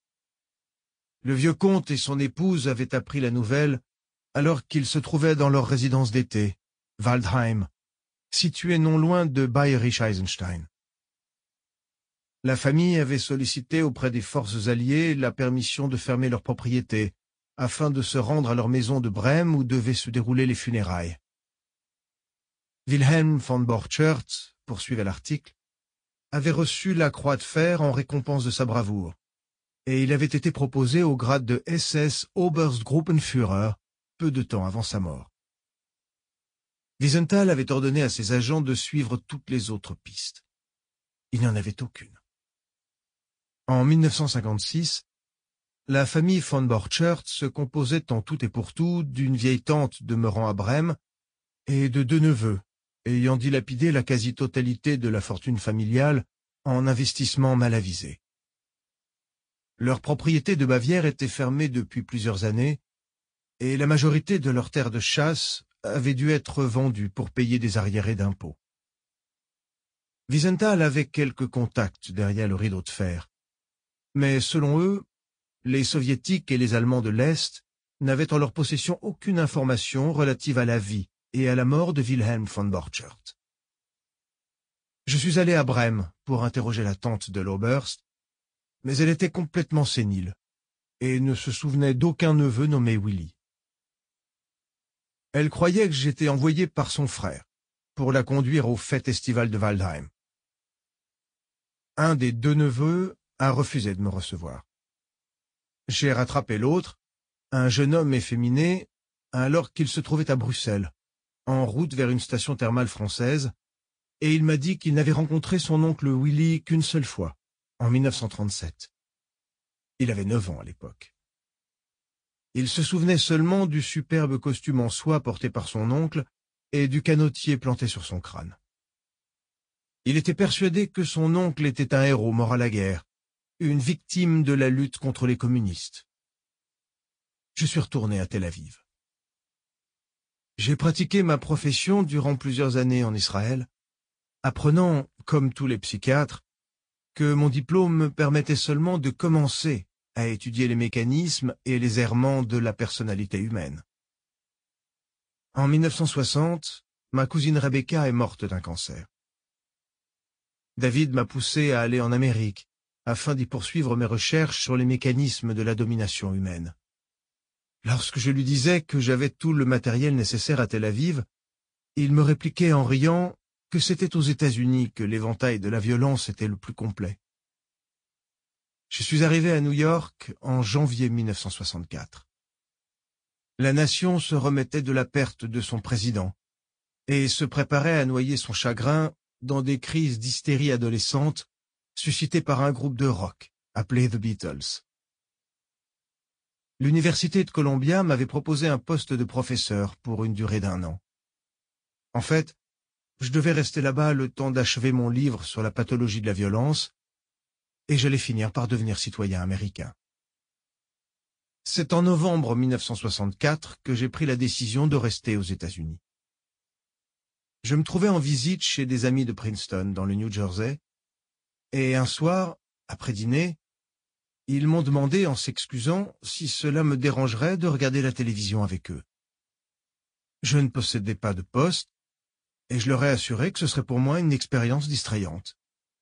Le vieux comte et son épouse avaient appris la nouvelle alors qu'ils se trouvaient dans leur résidence d'été, Waldheim, située non loin de Bayerisch-Eisenstein. La famille avait sollicité auprès des forces alliées la permission de fermer leur propriété, afin de se rendre à leur maison de Brême où devaient se dérouler les funérailles. Wilhelm von Borchert, poursuivait l'article, avait reçu la croix de fer en récompense de sa bravoure, et il avait été proposé au grade de S S Oberstgruppenführer peu de temps avant sa mort. Wiesenthal avait ordonné à ses agents de suivre toutes les autres pistes. Il n'y en avait aucune. En mille neuf cent cinquante-six, la famille von Borchert se composait en tout et pour tout d'une vieille tante demeurant à Brême et de deux neveux, ayant dilapidé la quasi-totalité de la fortune familiale en investissements mal avisés. Leur propriété de Bavière était fermée depuis plusieurs années, et la majorité de leurs terres de chasse avait dû être vendue pour payer des arriérés d'impôts. Wiesenthal avait quelques contacts derrière le rideau de fer, mais selon eux, les Soviétiques et les Allemands de l'Est n'avaient en leur possession aucune information relative à la vie et à la mort de Wilhelm von Borchert. Je suis allé à Brême pour interroger la tante de l'Oberst, mais elle était complètement sénile et ne se souvenait d'aucun neveu nommé Willy. Elle croyait que j'étais envoyé par son frère pour la conduire aux fêtes estivales de Waldheim. Un des deux neveux a refusé de me recevoir. J'ai rattrapé l'autre, un jeune homme efféminé, alors qu'il se trouvait à Bruxelles, en route vers une station thermale française, et il m'a dit qu'il n'avait rencontré son oncle Willy qu'une seule fois, en mille neuf cent trente-sept. Il avait neuf ans à l'époque. Il se souvenait seulement du superbe costume en soie porté par son oncle et du canotier planté sur son crâne. Il était persuadé que son oncle était un héros mort à la guerre, une victime de la lutte contre les communistes. Je suis retourné à Tel Aviv. J'ai pratiqué ma profession durant plusieurs années en Israël, apprenant, comme tous les psychiatres, que mon diplôme me permettait seulement de commencer à étudier les mécanismes et les errements de la personnalité humaine. En mille neuf cent soixante, ma cousine Rebecca est morte d'un cancer. David m'a poussé à aller en Amérique, afin d'y poursuivre mes recherches sur les mécanismes de la domination humaine. Lorsque je lui disais que j'avais tout le matériel nécessaire à Tel Aviv, il me répliquait en riant que c'était aux États-Unis que l'éventail de la violence était le plus complet. Je suis arrivé à New York en janvier mille neuf cent soixante-quatre. La nation se remettait de la perte de son président et se préparait à noyer son chagrin dans des crises d'hystérie adolescente suscitées par un groupe de rock appelé The Beatles. L'université de Columbia m'avait proposé un poste de professeur pour une durée d'un an. En fait, je devais rester là-bas le temps d'achever mon livre sur la pathologie de la violence, et j'allais finir par devenir citoyen américain. C'est en novembre mille neuf cent soixante-quatre que j'ai pris la décision de rester aux États-Unis. Je me trouvais en visite chez des amis de Princeton, dans le New Jersey, et un soir, après dîner, ils m'ont demandé, en s'excusant, si cela me dérangerait de regarder la télévision avec eux. Je ne possédais pas de poste, et je leur ai assuré que ce serait pour moi une expérience distrayante.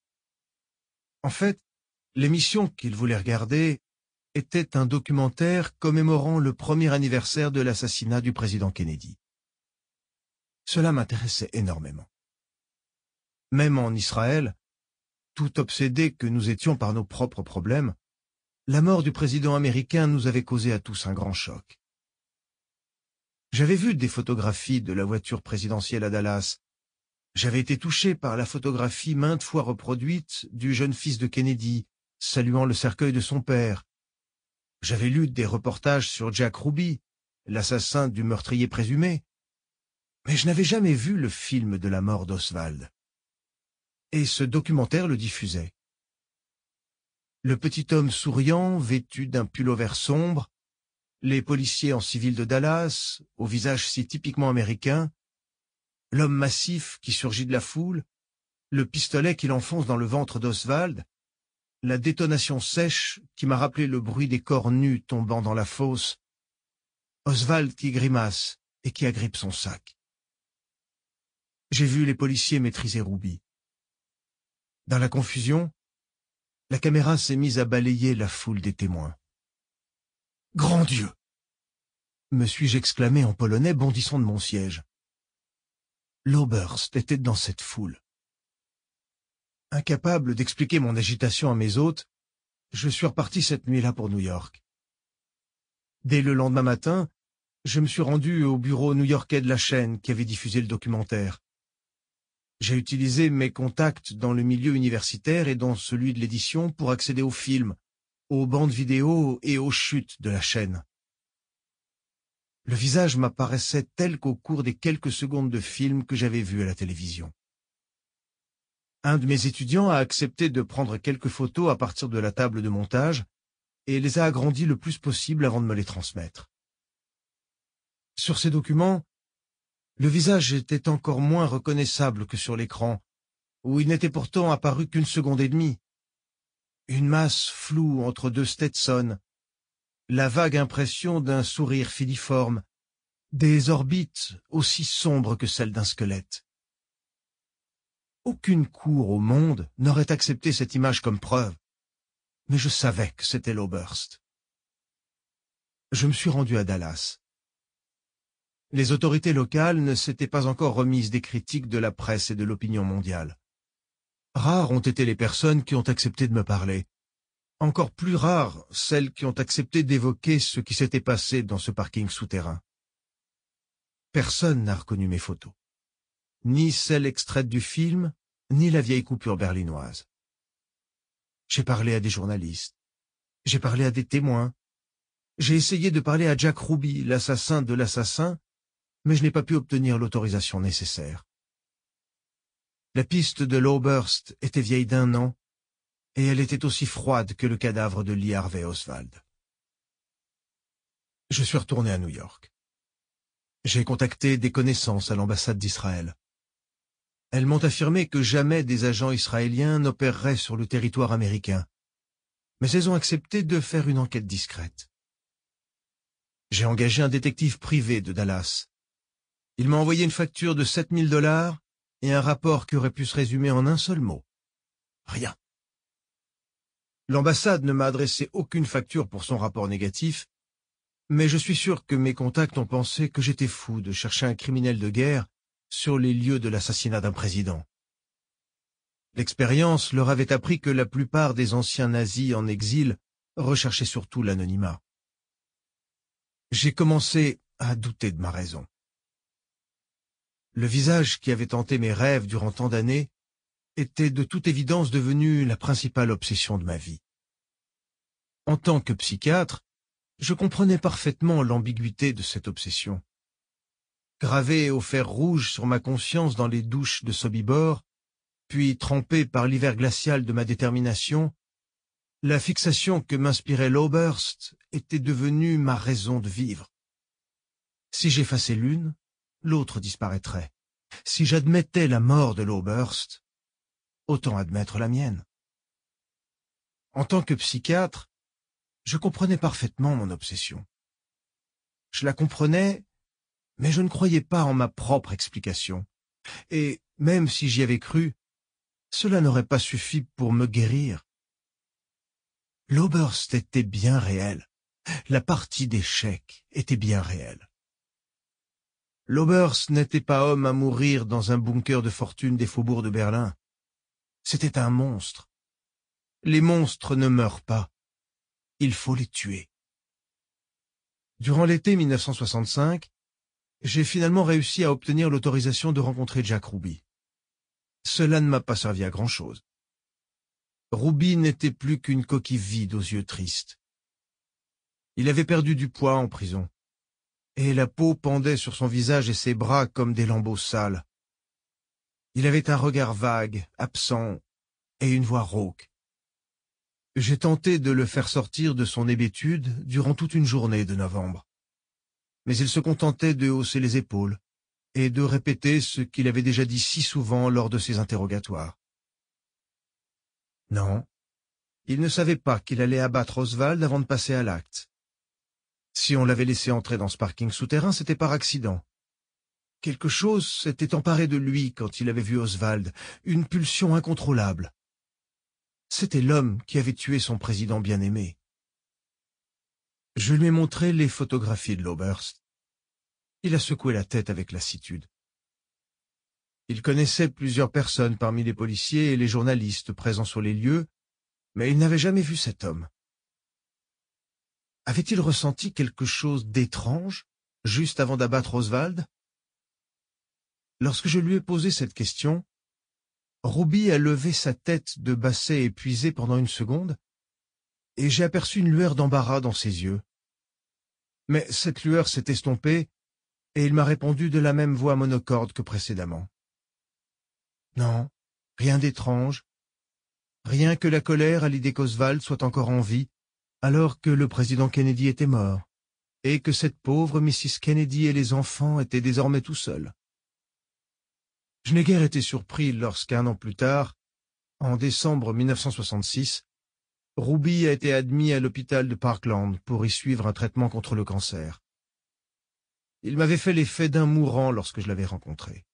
En fait, l'émission qu'ils voulaient regarder était un documentaire commémorant le premier anniversaire de l'assassinat du président Kennedy. Cela m'intéressait énormément. Même en Israël, tout obsédés que nous étions par nos propres problèmes, la mort du président américain nous avait causé à tous un grand choc. J'avais vu des photographies de la voiture présidentielle à Dallas. J'avais été touché par la photographie maintes fois reproduite du jeune fils de Kennedy, saluant le cercueil de son père. J'avais lu des reportages sur Jack Ruby, l'assassin du meurtrier présumé, mais je n'avais jamais vu le film de la mort d'Oswald. Et ce documentaire le diffusait. Le petit homme souriant, vêtu d'un pull-over sombre, les policiers en civil de Dallas, au visage si typiquement américain, l'homme massif qui surgit de la foule, le pistolet qu'il enfonce dans le ventre d'Oswald, la détonation sèche qui m'a rappelé le bruit des corps nus tombant dans la fosse, Oswald qui grimace et qui agrippe son sac. J'ai vu les policiers maîtriser Ruby. Dans la confusion, la caméra s'est mise à balayer la foule des témoins. « Grand Dieu !» me suis-je exclamé en polonais, bondissant de mon siège. L'Oberst était dans cette foule. Incapable d'expliquer mon agitation à mes hôtes, je suis reparti cette nuit-là pour New York. Dès le lendemain matin, je me suis rendu au bureau new-yorkais de la chaîne qui avait diffusé le documentaire. J'ai utilisé mes contacts dans le milieu universitaire et dans celui de l'édition pour accéder aux films, aux bandes vidéo et aux chutes de la chaîne. Le visage m'apparaissait tel qu'au cours des quelques secondes de film que j'avais vus à la télévision. Un de mes étudiants a accepté de prendre quelques photos à partir de la table de montage et les a agrandies le plus possible avant de me les transmettre. Sur ces documents, le visage était encore moins reconnaissable que sur l'écran, où il n'était pourtant apparu qu'une seconde et demie. Une masse floue entre deux Stetson, la vague impression d'un sourire filiforme, des orbites aussi sombres que celles d'un squelette. Aucune cour au monde n'aurait accepté cette image comme preuve, mais je savais que c'était l'Oberst. Je me suis rendu à Dallas. Les autorités locales ne s'étaient pas encore remises des critiques de la presse et de l'opinion mondiale. Rares ont été les personnes qui ont accepté de me parler. Encore plus rares celles qui ont accepté d'évoquer ce qui s'était passé dans ce parking souterrain. Personne n'a reconnu mes photos. Ni celle extraite du film, ni la vieille coupure berlinoise. J'ai parlé à des journalistes. J'ai parlé à des témoins. J'ai essayé de parler à Jack Ruby, l'assassin de l'assassin, mais je n'ai pas pu obtenir l'autorisation nécessaire. La piste de l'Oberst était vieille d'un an, et elle était aussi froide que le cadavre de Lee Harvey Oswald. Je suis retourné à New York. J'ai contacté des connaissances à l'ambassade d'Israël. Elles m'ont affirmé que jamais des agents israéliens n'opéreraient sur le territoire américain, mais elles ont accepté de faire une enquête discrète. J'ai engagé un détective privé de Dallas. Il m'a envoyé une facture de sept mille dollars et un rapport qui aurait pu se résumer en un seul mot. Rien. L'ambassade ne m'a adressé aucune facture pour son rapport négatif, mais je suis sûr que mes contacts ont pensé que j'étais fou de chercher un criminel de guerre sur les lieux de l'assassinat d'un président. L'expérience leur avait appris que la plupart des anciens nazis en exil recherchaient surtout l'anonymat. J'ai commencé à douter de ma raison. Le visage qui avait hanté mes rêves durant tant d'années était de toute évidence devenu la principale obsession de ma vie. En tant que psychiatre, je comprenais parfaitement l'ambiguïté de cette obsession. Gravé au fer rouge sur ma conscience dans les douches de Sobibor, puis trempé par l'hiver glacial de ma détermination, la fixation que m'inspirait l'Oberst était devenue ma raison de vivre. Si j'effaçais l'une, l'autre disparaîtrait. Si j'admettais la mort de l'Oberst, autant admettre la mienne. En tant que psychiatre, je comprenais parfaitement mon obsession. Je la comprenais, mais je ne croyais pas en ma propre explication. Et même si j'y avais cru, cela n'aurait pas suffi pour me guérir. L'Oberst était bien réel. La partie d'échec était bien réelle. L'Oberst n'était pas homme à mourir dans un bunker de fortune des faubourgs de Berlin. C'était un monstre. Les monstres ne meurent pas. Il faut les tuer. Durant l'été mille neuf cent soixante-cinq, j'ai finalement réussi à obtenir l'autorisation de rencontrer Jack Ruby. Cela ne m'a pas servi à grand-chose. Ruby n'était plus qu'une coquille vide aux yeux tristes. Il avait perdu du poids en prison, et la peau pendait sur son visage et ses bras comme des lambeaux sales. Il avait un regard vague, absent, et une voix rauque. J'ai tenté de le faire sortir de son hébétude durant toute une journée de novembre. Mais il se contentait de hausser les épaules et de répéter ce qu'il avait déjà dit si souvent lors de ses interrogatoires. Non, il ne savait pas qu'il allait abattre Oswald avant de passer à l'acte. Si on l'avait laissé entrer dans ce parking souterrain, c'était par accident. Quelque chose s'était emparé de lui quand il avait vu Oswald, une pulsion incontrôlable. C'était l'homme qui avait tué son président bien-aimé. Je lui ai montré les photographies de l'Oberst. Il a secoué la tête avec lassitude. Il connaissait plusieurs personnes parmi les policiers et les journalistes présents sur les lieux, mais il n'avait jamais vu cet homme. Avait-il ressenti quelque chose d'étrange juste avant d'abattre Oswald? Lorsque je lui ai posé cette question, Ruby a levé sa tête de basset épuisé pendant une seconde, et j'ai aperçu une lueur d'embarras dans ses yeux. Mais cette lueur s'est estompée, et il m'a répondu de la même voix monocorde que précédemment. Non, rien d'étrange, rien que la colère à l'idée qu'Oswald soit encore en vie, alors que le président Kennedy était mort, et que cette pauvre Missus Kennedy et les enfants étaient désormais tout seuls. Je n'ai guère été surpris lorsqu'un an plus tard, en décembre mille neuf cent soixante-six, Ruby a été admis à l'hôpital de Parkland pour y suivre un traitement contre le cancer. Il m'avait fait l'effet d'un mourant lorsque je l'avais rencontré.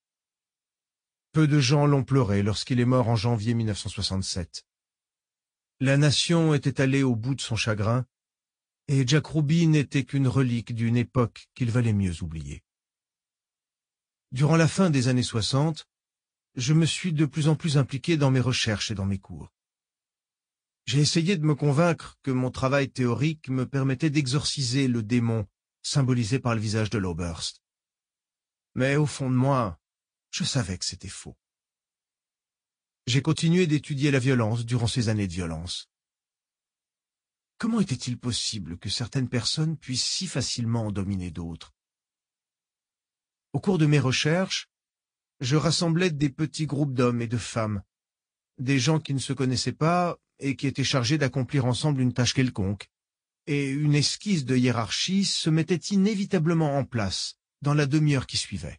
Peu de gens l'ont pleuré lorsqu'il est mort en janvier mille neuf cent soixante-sept. La nation était allée au bout de son chagrin, et Jack Ruby n'était qu'une relique d'une époque qu'il valait mieux oublier. Durant la fin des années soixante, je me suis de plus en plus impliqué dans mes recherches et dans mes cours. J'ai essayé de me convaincre que mon travail théorique me permettait d'exorciser le démon symbolisé par le visage de l'Oberst. Mais au fond de moi, je savais que c'était faux. J'ai continué d'étudier la violence durant ces années de violence. Comment était-il possible que certaines personnes puissent si facilement en dominer d'autres? Au cours de mes recherches, je rassemblais des petits groupes d'hommes et de femmes, des gens qui ne se connaissaient pas et qui étaient chargés d'accomplir ensemble une tâche quelconque, et une esquisse de hiérarchie se mettait inévitablement en place dans la demi-heure qui suivait.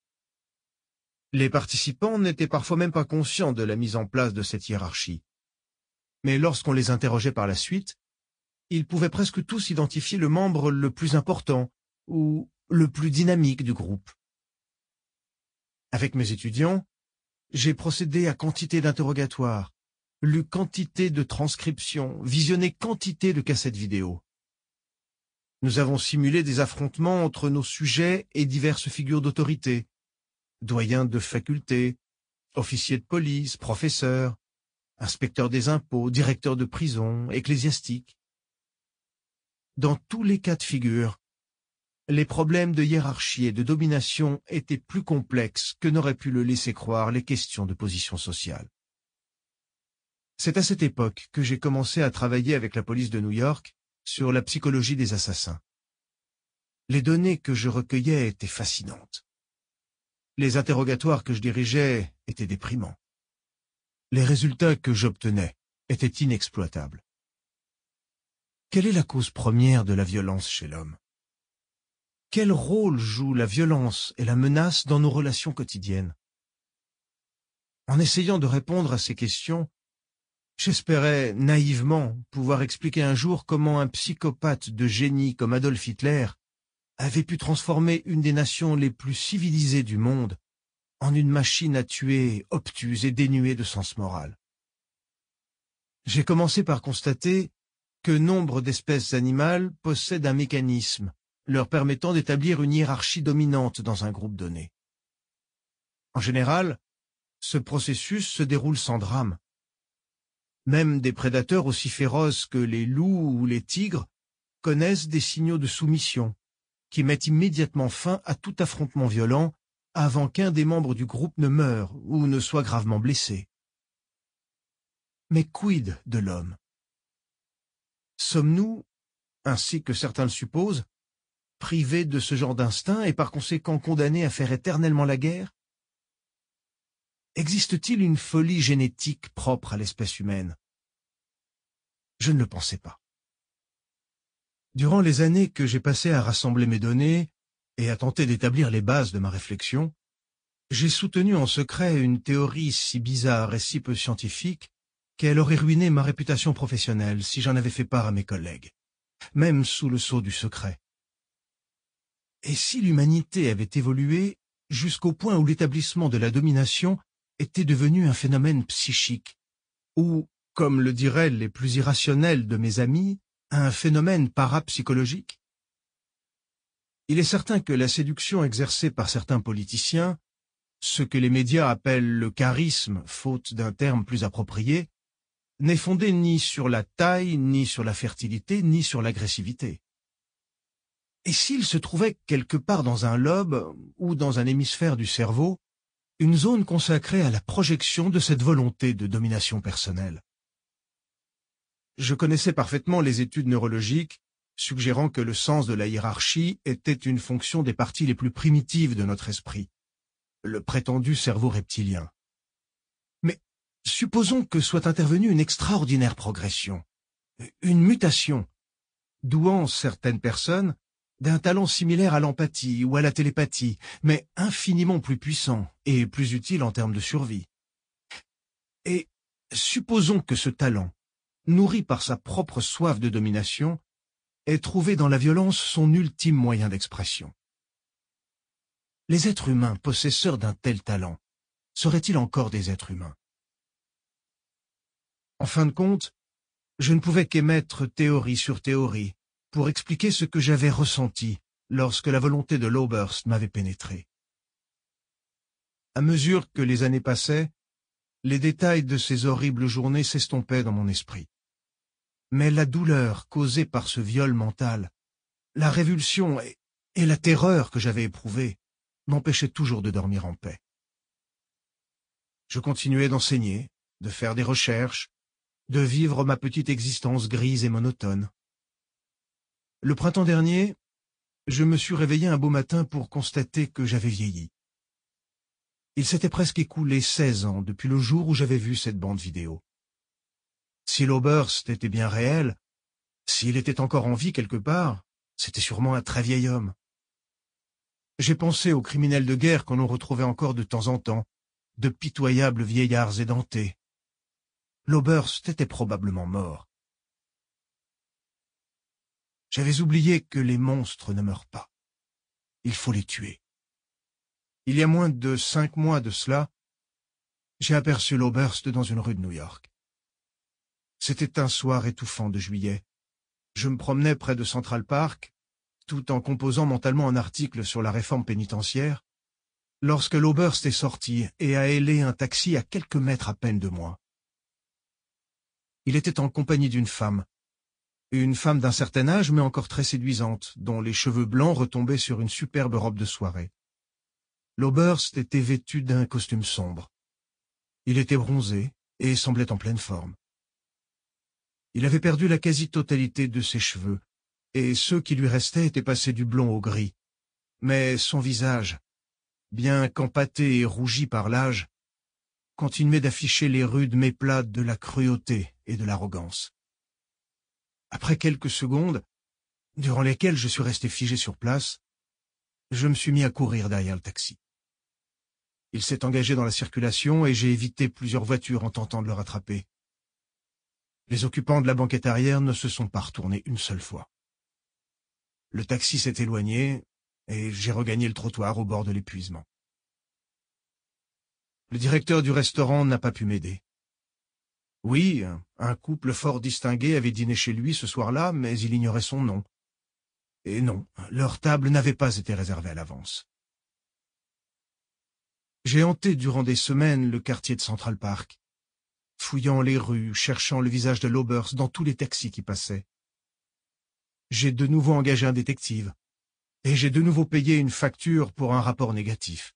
Les participants n'étaient parfois même pas conscients de la mise en place de cette hiérarchie, mais lorsqu'on les interrogeait par la suite, ils pouvaient presque tous identifier le membre le plus important ou le plus dynamique du groupe. Avec mes étudiants, j'ai procédé à quantité d'interrogatoires, lu quantité de transcriptions, visionné quantité de cassettes vidéo. Nous avons simulé des affrontements entre nos sujets et diverses figures d'autorité, doyens de faculté, officiers de police, professeurs, inspecteurs des impôts, directeurs de prison, ecclésiastiques. Dans tous les cas de figure, les problèmes de hiérarchie et de domination étaient plus complexes que n'auraient pu le laisser croire les questions de position sociale. C'est à cette époque que j'ai commencé à travailler avec la police de New York sur la psychologie des assassins. Les données que je recueillais étaient fascinantes. Les interrogatoires que je dirigeais étaient déprimants. Les résultats que j'obtenais étaient inexploitables. Quelle est la cause première de la violence chez l'homme? Quel rôle jouent la violence et la menace dans nos relations quotidiennes? En essayant de répondre à ces questions, j'espérais naïvement pouvoir expliquer un jour comment un psychopathe de génie comme Adolf Hitler avait pu transformer une des nations les plus civilisées du monde en une machine à tuer obtuse et dénuée de sens moral. J'ai commencé par constater que nombre d'espèces animales possèdent un mécanisme leur permettant d'établir une hiérarchie dominante dans un groupe donné. En général, ce processus se déroule sans drame. Même des prédateurs aussi féroces que les loups ou les tigres connaissent des signaux de soumission qui mettent immédiatement fin à tout affrontement violent avant qu'un des membres du groupe ne meure ou ne soit gravement blessé. Mais quid de l'homme? Sommes-nous, ainsi que certains le supposent, privés de ce genre d'instinct et par conséquent condamnés à faire éternellement la guerre? Existe-t-il une folie génétique propre à l'espèce humaine? Je ne le pensais pas. Durant les années que j'ai passées à rassembler mes données et à tenter d'établir les bases de ma réflexion, j'ai soutenu en secret une théorie si bizarre et si peu scientifique qu'elle aurait ruiné ma réputation professionnelle si j'en avais fait part à mes collègues, même sous le sceau du secret. Et si l'humanité avait évolué jusqu'au point où l'établissement de la domination était devenu un phénomène psychique, ou, comme le diraient les plus irrationnels de mes amis, un phénomène parapsychologique? Il est certain que la séduction exercée par certains politiciens, ce que les médias appellent le charisme, faute d'un terme plus approprié, n'est fondée ni sur la taille, ni sur la fertilité, ni sur l'agressivité. Et s'il se trouvait quelque part dans un lobe ou dans un hémisphère du cerveau, une zone consacrée à la projection de cette volonté de domination personnelle? Je connaissais parfaitement les études neurologiques suggérant que le sens de la hiérarchie était une fonction des parties les plus primitives de notre esprit, le prétendu cerveau reptilien. Mais supposons que soit intervenue une extraordinaire progression, une mutation, douant certaines personnes d'un talent similaire à l'empathie ou à la télépathie, mais infiniment plus puissant et plus utile en termes de survie. Et supposons que ce talent, nourri par sa propre soif de domination, ait trouvé dans la violence son ultime moyen d'expression. Les êtres humains possesseurs d'un tel talent seraient-ils encore des êtres humains? En fin de compte, je ne pouvais qu'émettre théorie sur théorie pour expliquer ce que j'avais ressenti lorsque la volonté de l'Oberst m'avait pénétré. À mesure que les années passaient, les détails de ces horribles journées s'estompaient dans mon esprit. Mais la douleur causée par ce viol mental, la révulsion et, et la terreur que j'avais éprouvée m'empêchaient toujours de dormir en paix. Je continuais d'enseigner, de faire des recherches, de vivre ma petite existence grise et monotone. Le printemps dernier, je me suis réveillé un beau matin pour constater que j'avais vieilli. Il s'était presque écoulé seize ans depuis le jour où j'avais vu cette bande vidéo. Si l'Oberst était bien réel, s'il était encore en vie quelque part, c'était sûrement un très vieil homme. J'ai pensé aux criminels de guerre qu'on en retrouvait encore de temps en temps, de pitoyables vieillards édentés. L'Oberst était probablement mort. J'avais oublié que les monstres ne meurent pas. Il faut les tuer. Il y a moins de cinq mois de cela, j'ai aperçu l'Oberst dans une rue de New York. C'était un soir étouffant de juillet. Je me promenais près de Central Park, tout en composant mentalement un article sur la réforme pénitentiaire, lorsque l'Oberst est sorti et a hélé un taxi à quelques mètres à peine de moi. Il était en compagnie d'une femme, une femme d'un certain âge mais encore très séduisante, dont les cheveux blancs retombaient sur une superbe robe de soirée. L'Oberst était vêtu d'un costume sombre. Il était bronzé et semblait en pleine forme. Il avait perdu la quasi-totalité de ses cheveux, et ceux qui lui restaient étaient passés du blond au gris. Mais son visage, bien qu'empâté et rougi par l'âge, continuait d'afficher les rudes méplats de la cruauté et de l'arrogance. Après quelques secondes, durant lesquelles je suis resté figé sur place, je me suis mis à courir derrière le taxi. Il s'est engagé dans la circulation et j'ai évité plusieurs voitures en tentant de le rattraper. Les occupants de la banquette arrière ne se sont pas retournés une seule fois. Le taxi s'est éloigné et j'ai regagné le trottoir au bord de l'épuisement. Le directeur du restaurant n'a pas pu m'aider. Oui, un couple fort distingué avait dîné chez lui ce soir-là, mais il ignorait son nom. Et non, leur table n'avait pas été réservée à l'avance. J'ai hanté durant des semaines le quartier de Central Park, fouillant les rues, cherchant le visage de Lobers dans tous les taxis qui passaient. J'ai de nouveau engagé un détective, et j'ai de nouveau payé une facture pour un rapport négatif.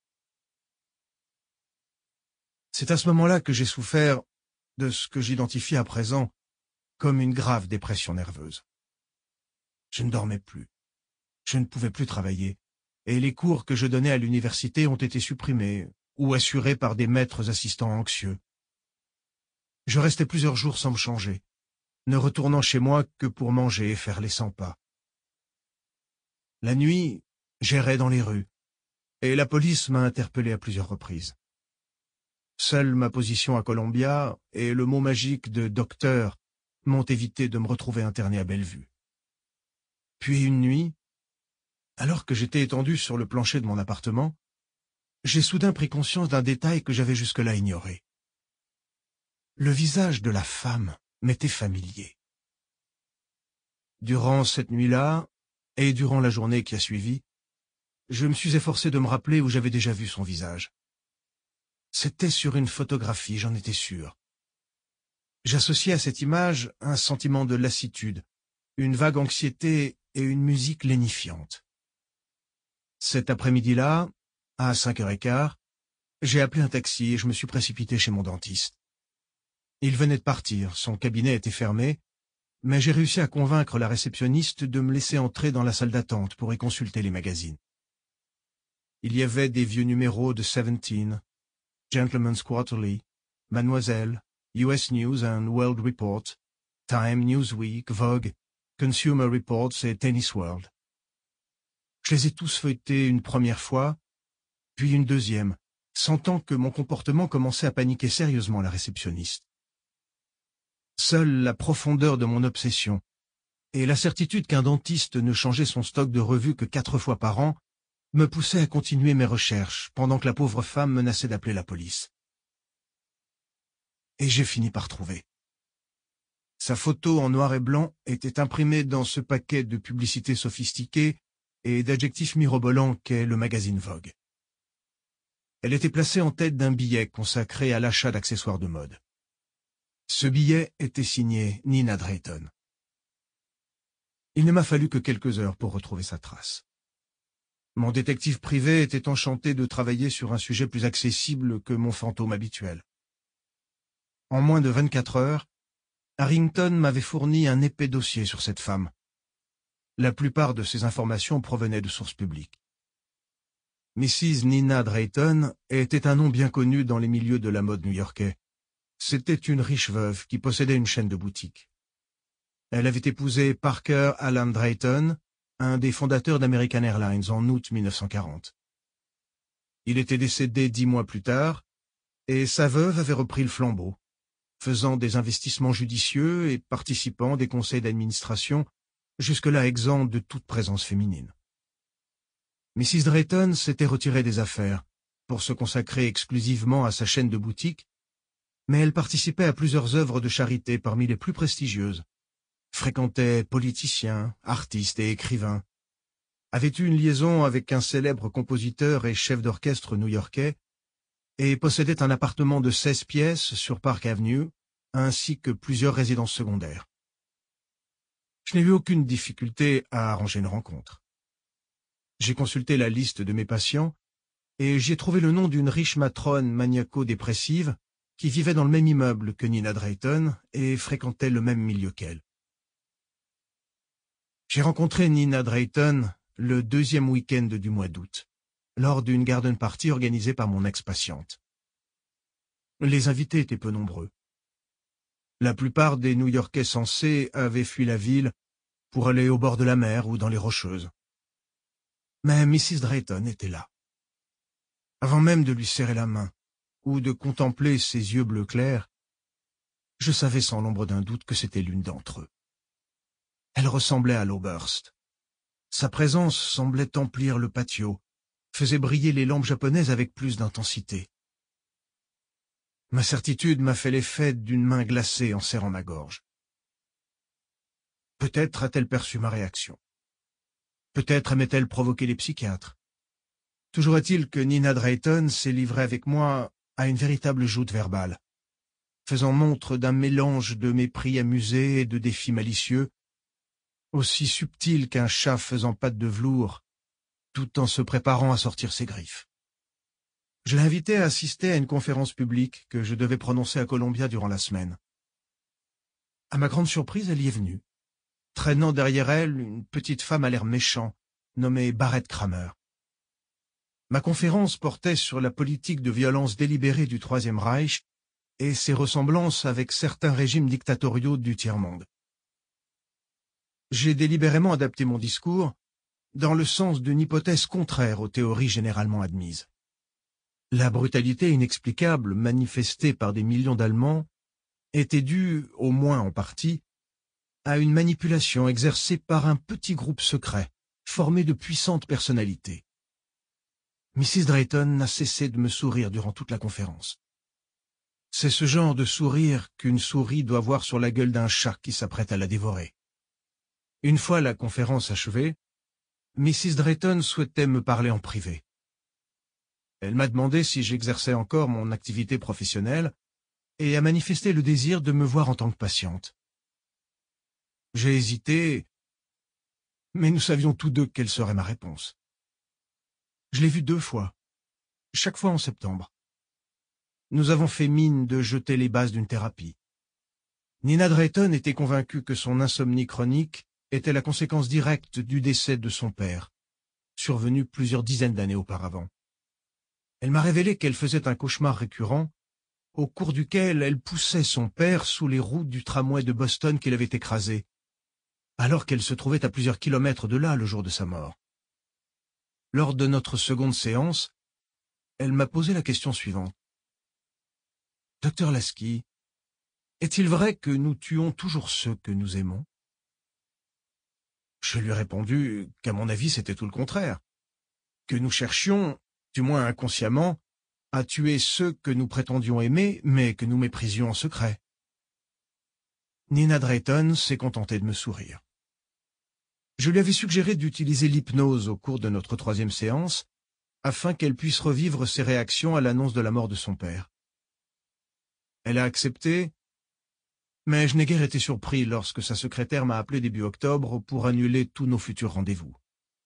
C'est à ce moment-là que j'ai souffert de ce que j'identifie à présent comme une grave dépression nerveuse. Je ne dormais plus, je ne pouvais plus travailler, et les cours que je donnais à l'université ont été supprimés ou assurés par des maîtres assistants anxieux. Je restais plusieurs jours sans me changer, ne retournant chez moi que pour manger et faire les cent pas. La nuit, j'errais dans les rues, et la police m'a interpellé à plusieurs reprises. Seule ma position à Columbia et le mot magique de docteur m'ont évité de me retrouver interné à Bellevue. Puis une nuit, alors que j'étais étendu sur le plancher de mon appartement, j'ai soudain pris conscience d'un détail que j'avais jusque-là ignoré. Le visage de la femme m'était familier. Durant cette nuit-là, et durant la journée qui a suivi, je me suis efforcé de me rappeler où j'avais déjà vu son visage. C'était sur une photographie, j'en étais sûr. J'associais à cette image un sentiment de lassitude, une vague anxiété et une musique lénifiante. Cet après-midi-là, à cinq heures quinze, j'ai appelé un taxi et je me suis précipité chez mon dentiste. Il venait de partir, son cabinet était fermé, mais j'ai réussi à convaincre la réceptionniste de me laisser entrer dans la salle d'attente pour y consulter les magazines. Il y avait des vieux numéros de Seventeen, Gentleman's Quarterly, Mademoiselle, U S News and World Report, Time, Newsweek, Vogue, Consumer Reports et Tennis World. Je les ai tous feuilletés une première fois, puis une deuxième, sentant que mon comportement commençait à paniquer sérieusement la réceptionniste. Seule la profondeur de mon obsession et la certitude qu'un dentiste ne changeait son stock de revues que quatre fois par an me poussaient à continuer mes recherches pendant que la pauvre femme menaçait d'appeler la police. Et j'ai fini par trouver. Sa photo en noir et blanc était imprimée dans ce paquet de publicités sophistiquées et d'adjectifs mirobolants qu'est le magazine Vogue. Elle était placée en tête d'un billet consacré à l'achat d'accessoires de mode. Ce billet était signé Nina Drayton. Il ne m'a fallu que quelques heures pour retrouver sa trace. Mon détective privé était enchanté de travailler sur un sujet plus accessible que mon fantôme habituel. En moins de vingt-quatre heures, Harrington m'avait fourni un épais dossier sur cette femme. La plupart de ces informations provenaient de sources publiques. Missus Nina Drayton était un nom bien connu dans les milieux de la mode new-yorkais. C'était une riche veuve qui possédait une chaîne de boutiques. Elle avait épousé Parker Allen Drayton, un des fondateurs d'American Airlines, en août mille neuf cent quarante. Il était décédé dix mois plus tard, et sa veuve avait repris le flambeau, faisant des investissements judicieux et participant des conseils d'administration, jusque-là exempts de toute présence féminine. Missus Drayton s'était retirée des affaires pour se consacrer exclusivement à sa chaîne de boutiques, mais elle participait à plusieurs œuvres de charité parmi les plus prestigieuses, fréquentait politiciens, artistes et écrivains, avait eu une liaison avec un célèbre compositeur et chef d'orchestre new-yorkais et possédait un appartement de seize pièces sur Park Avenue, ainsi que plusieurs résidences secondaires. Je n'ai eu aucune difficulté à arranger une rencontre. J'ai consulté la liste de mes patients et j'y ai trouvé le nom d'une riche matrone maniaco-dépressive qui vivait dans le même immeuble que Nina Drayton et fréquentait le même milieu qu'elle. J'ai rencontré Nina Drayton le deuxième week-end du mois d'août, lors d'une garden party organisée par mon ex-patiente. Les invités étaient peu nombreux. La plupart des New-Yorkais sensés avaient fui la ville pour aller au bord de la mer ou dans les Rocheuses. Mais missus Drayton était là. Avant même de lui serrer la main, ou de contempler ses yeux bleu clair, je savais sans l'ombre d'un doute que c'était l'une d'entre eux. Elle ressemblait à l'Oberst. Sa présence semblait emplir le patio, faisait briller les lampes japonaises avec plus d'intensité. Ma certitude m'a fait l'effet d'une main glacée en serrant ma gorge. Peut-être a-t-elle perçu ma réaction. Peut-être aimait-elle provoquer les psychiatres. Toujours est-il que Nina Drayton s'est livrée avec moi à une véritable joute verbale, faisant montre d'un mélange de mépris amusé et de défis malicieux, aussi subtil qu'un chat faisant patte de velours, tout en se préparant à sortir ses griffes. Je l'invitais à assister à une conférence publique que je devais prononcer à Columbia durant la semaine. À ma grande surprise, elle y est venue, traînant derrière elle une petite femme à l'air méchant, nommée Barrett Kramer. Ma conférence portait sur la politique de violence délibérée du Troisième Reich et ses ressemblances avec certains régimes dictatoriaux du tiers-monde. J'ai délibérément adapté mon discours dans le sens d'une hypothèse contraire aux théories généralement admises. La brutalité inexplicable manifestée par des millions d'Allemands était due, au moins en partie, à une manipulation exercée par un petit groupe secret, formé de puissantes personnalités. missus Drayton n'a cessé de me sourire durant toute la conférence. C'est ce genre de sourire qu'une souris doit voir sur la gueule d'un chat qui s'apprête à la dévorer. Une fois la conférence achevée, missus Drayton souhaitait me parler en privé. Elle m'a demandé si j'exerçais encore mon activité professionnelle et a manifesté le désir de me voir en tant que patiente. J'ai hésité, mais nous savions tous deux quelle serait ma réponse. Je l'ai vue deux fois, chaque fois en septembre. Nous avons fait mine de jeter les bases d'une thérapie. Nina Drayton était convaincue que son insomnie chronique était la conséquence directe du décès de son père, survenu plusieurs dizaines d'années auparavant. Elle m'a révélé qu'elle faisait un cauchemar récurrent, au cours duquel elle poussait son père sous les roues du tramway de Boston qu'il avait écrasé, alors qu'elle se trouvait à plusieurs kilomètres de là le jour de sa mort. Lors de notre seconde séance, elle m'a posé la question suivante. « Docteur Lasky, est-il vrai que nous tuons toujours ceux que nous aimons ?» Je lui ai répondu qu'à mon avis c'était tout le contraire, que nous cherchions, du moins inconsciemment, à tuer ceux que nous prétendions aimer, mais que nous méprisions en secret. Nina Drayton s'est contentée de me sourire. Je lui avais suggéré d'utiliser l'hypnose au cours de notre troisième séance, afin qu'elle puisse revivre ses réactions à l'annonce de la mort de son père. Elle a accepté, mais je n'ai guère été surpris lorsque sa secrétaire m'a appelé début octobre pour annuler tous nos futurs rendez-vous.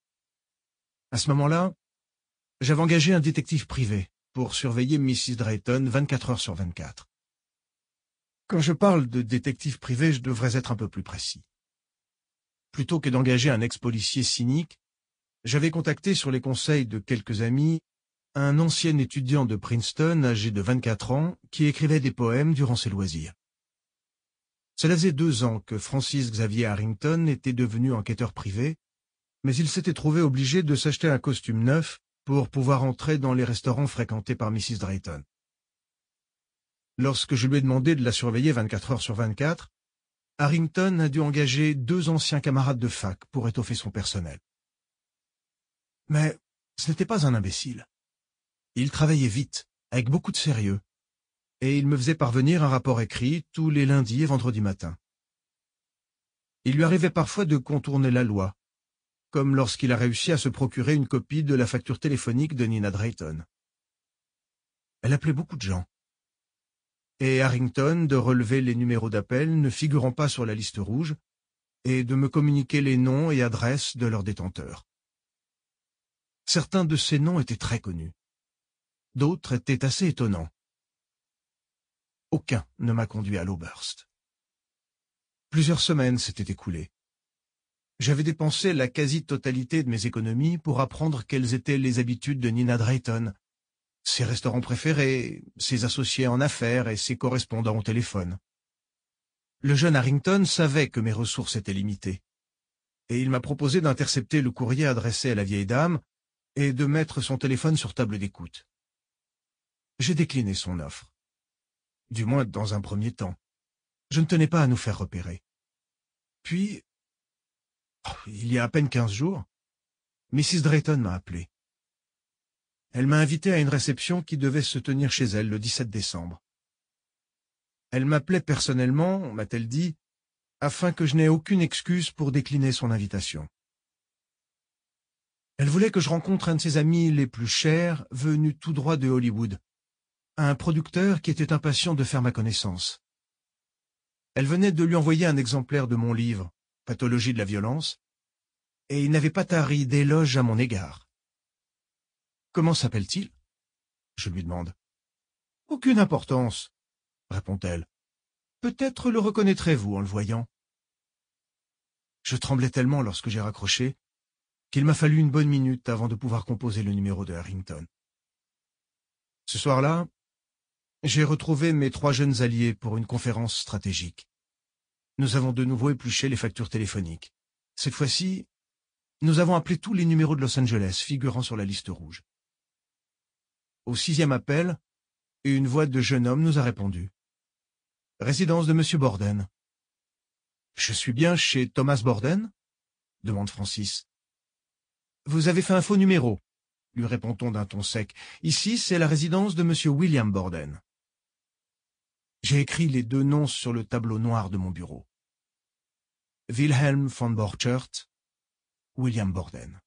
À ce moment-là, j'avais engagé un détective privé pour surveiller missus Drayton vingt-quatre heures sur vingt-quatre. Quand je parle de détective privé, je devrais être un peu plus précis. Plutôt que d'engager un ex-policier cynique, j'avais contacté sur les conseils de quelques amis un ancien étudiant de Princeton âgé de vingt-quatre ans qui écrivait des poèmes durant ses loisirs. Cela faisait deux ans que Francis Xavier Harrington était devenu enquêteur privé, mais il s'était trouvé obligé de s'acheter un costume neuf pour pouvoir entrer dans les restaurants fréquentés par missus Drayton. Lorsque je lui ai demandé de la surveiller vingt-quatre heures sur vingt-quatre, Harrington a dû engager deux anciens camarades de fac pour étoffer son personnel. Mais ce n'était pas un imbécile. Il travaillait vite, avec beaucoup de sérieux, et il me faisait parvenir un rapport écrit tous les lundis et vendredis matins. Il lui arrivait parfois de contourner la loi, comme lorsqu'il a réussi à se procurer une copie de la facture téléphonique de Nina Drayton. Elle appelait beaucoup de gens, et Harrington de relever les numéros d'appel ne figurant pas sur la liste rouge, et de me communiquer les noms et adresses de leurs détenteurs. Certains de ces noms étaient très connus. D'autres étaient assez étonnants. Aucun ne m'a conduit à l'Oberst. Plusieurs semaines s'étaient écoulées. J'avais dépensé la quasi-totalité de mes économies pour apprendre quelles étaient les habitudes de Nina Drayton, ses restaurants préférés, ses associés en affaires et ses correspondants au téléphone. Le jeune Harrington savait que mes ressources étaient limitées, et il m'a proposé d'intercepter le courrier adressé à la vieille dame et de mettre son téléphone sur table d'écoute. J'ai décliné son offre. Du moins dans un premier temps. Je ne tenais pas à nous faire repérer. Puis, oh, il y a à peine quinze jours, missus Drayton m'a appelé. Elle m'a invité à une réception qui devait se tenir chez elle le dix-sept décembre. Elle m'appelait personnellement, m'a-t-elle dit, afin que je n'aie aucune excuse pour décliner son invitation. Elle voulait que je rencontre un de ses amis les plus chers, venu tout droit de Hollywood, un producteur qui était impatient de faire ma connaissance. Elle venait de lui envoyer un exemplaire de mon livre, Pathologie de la violence, et il n'avait pas tari d'éloges à mon égard. « Comment s'appelle-t-il » je lui demande. « Aucune importance, » répond-elle. « Peut-être le reconnaîtrez-vous en le voyant. » Je tremblais tellement lorsque j'ai raccroché qu'il m'a fallu une bonne minute avant de pouvoir composer le numéro de Harrington. Ce soir-là, j'ai retrouvé mes trois jeunes alliés pour une conférence stratégique. Nous avons de nouveau épluché les factures téléphoniques. Cette fois-ci, nous avons appelé tous les numéros de Los Angeles figurant sur la liste rouge. Au sixième appel, une voix de jeune homme nous a répondu. « Résidence de Monsieur Borden. »« Je suis bien chez Thomas Borden ?» demande Francis. « Vous avez fait un faux numéro, » lui répond-on d'un ton sec. « Ici, c'est la résidence de Monsieur William Borden. » J'ai écrit les deux noms sur le tableau noir de mon bureau. Wilhelm von Borchert, William Borden.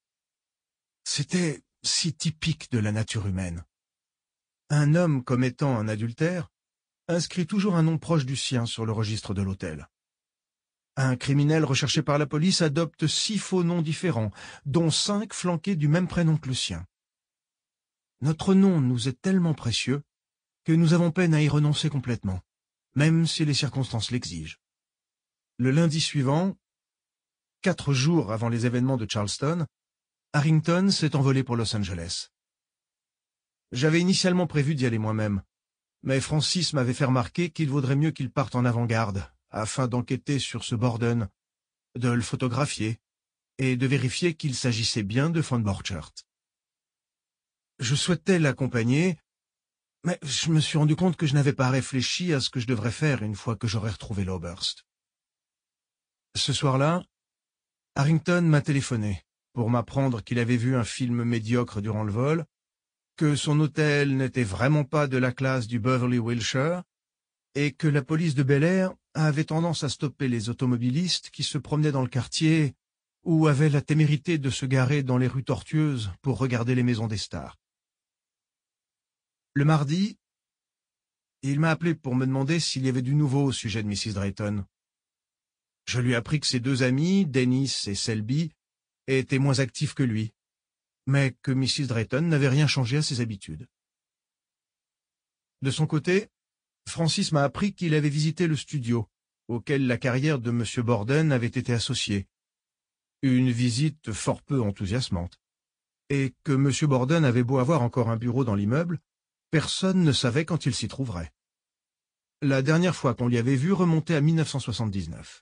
C'était si typique de la nature humaine. Un homme commettant un adultère inscrit toujours un nom proche du sien sur le registre de l'hôtel. Un criminel recherché par la police adopte six faux noms différents, dont cinq flanqués du même prénom que le sien. Notre nom nous est tellement précieux que nous avons peine à y renoncer complètement, même si les circonstances l'exigent. Le lundi suivant, quatre jours avant les événements de Charleston, Harrington s'est envolé pour Los Angeles. J'avais initialement prévu d'y aller moi-même, mais Francis m'avait fait remarquer qu'il vaudrait mieux qu'il parte en avant-garde, afin d'enquêter sur ce Borden, de le photographier et de vérifier qu'il s'agissait bien de von Borchert. Je souhaitais l'accompagner, mais je me suis rendu compte que je n'avais pas réfléchi à ce que je devrais faire une fois que j'aurais retrouvé l'Oberst. Ce soir-là, Harrington m'a téléphoné pour m'apprendre qu'il avait vu un film médiocre durant le vol, que son hôtel n'était vraiment pas de la classe du Beverly Wilshire, et que la police de Bel-Air avait tendance à stopper les automobilistes qui se promenaient dans le quartier ou avaient la témérité de se garer dans les rues tortueuses pour regarder les maisons des stars. Le mardi, il m'a appelé pour me demander s'il y avait du nouveau au sujet de missus Drayton. Je lui ai appris que ses deux amis, Dennis et Selby, étaient moins actifs que lui, mais que missus Drayton n'avait rien changé à ses habitudes. De son côté, Francis m'a appris qu'il avait visité le studio, auquel la carrière de Monsieur Borden avait été associée. Une visite fort peu enthousiasmante. Et que Monsieur Borden avait beau avoir encore un bureau dans l'immeuble, personne ne savait quand il s'y trouverait. La dernière fois qu'on l'y avait vu remontait à mille neuf cent soixante-dix-neuf.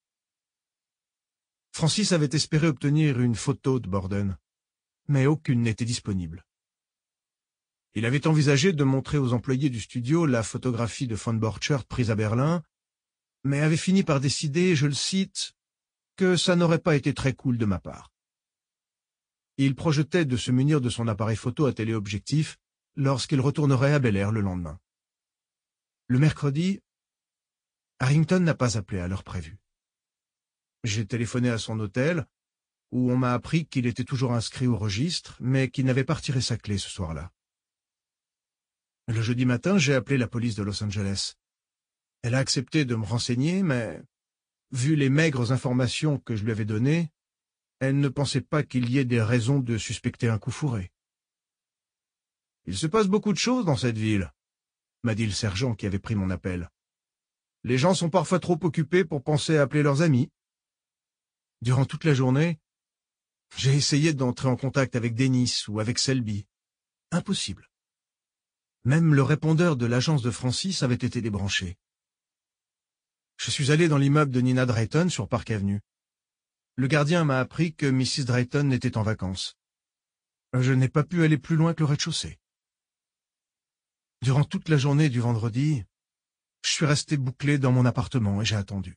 Francis avait espéré obtenir une photo de Borden, mais aucune n'était disponible. Il avait envisagé de montrer aux employés du studio la photographie de von Borchert prise à Berlin, mais avait fini par décider, je le cite, que ça n'aurait pas été très cool de ma part. Il projetait de se munir de son appareil photo à téléobjectif lorsqu'il retournerait à Bel-Air le lendemain. Le mercredi, Harrington n'a pas appelé à l'heure prévue. J'ai téléphoné à son hôtel, où on m'a appris qu'il était toujours inscrit au registre, mais qu'il n'avait pas retiré sa clé ce soir-là. Le jeudi matin, j'ai appelé la police de Los Angeles. Elle a accepté de me renseigner, mais, vu les maigres informations que je lui avais données, elle ne pensait pas qu'il y ait des raisons de suspecter un coup fourré. « Il se passe beaucoup de choses dans cette ville », m'a dit le sergent qui avait pris mon appel. « Les gens sont parfois trop occupés pour penser à appeler leurs amis. » Durant toute la journée, j'ai essayé d'entrer en contact avec Dennis ou avec Selby. Impossible. Même le répondeur de l'agence de Francis avait été débranché. Je suis allé dans l'immeuble de Nina Drayton sur Park Avenue. Le gardien m'a appris que missus Drayton était en vacances. Je n'ai pas pu aller plus loin que le rez-de-chaussée. Durant toute la journée du vendredi, je suis resté bouclé dans mon appartement et j'ai attendu.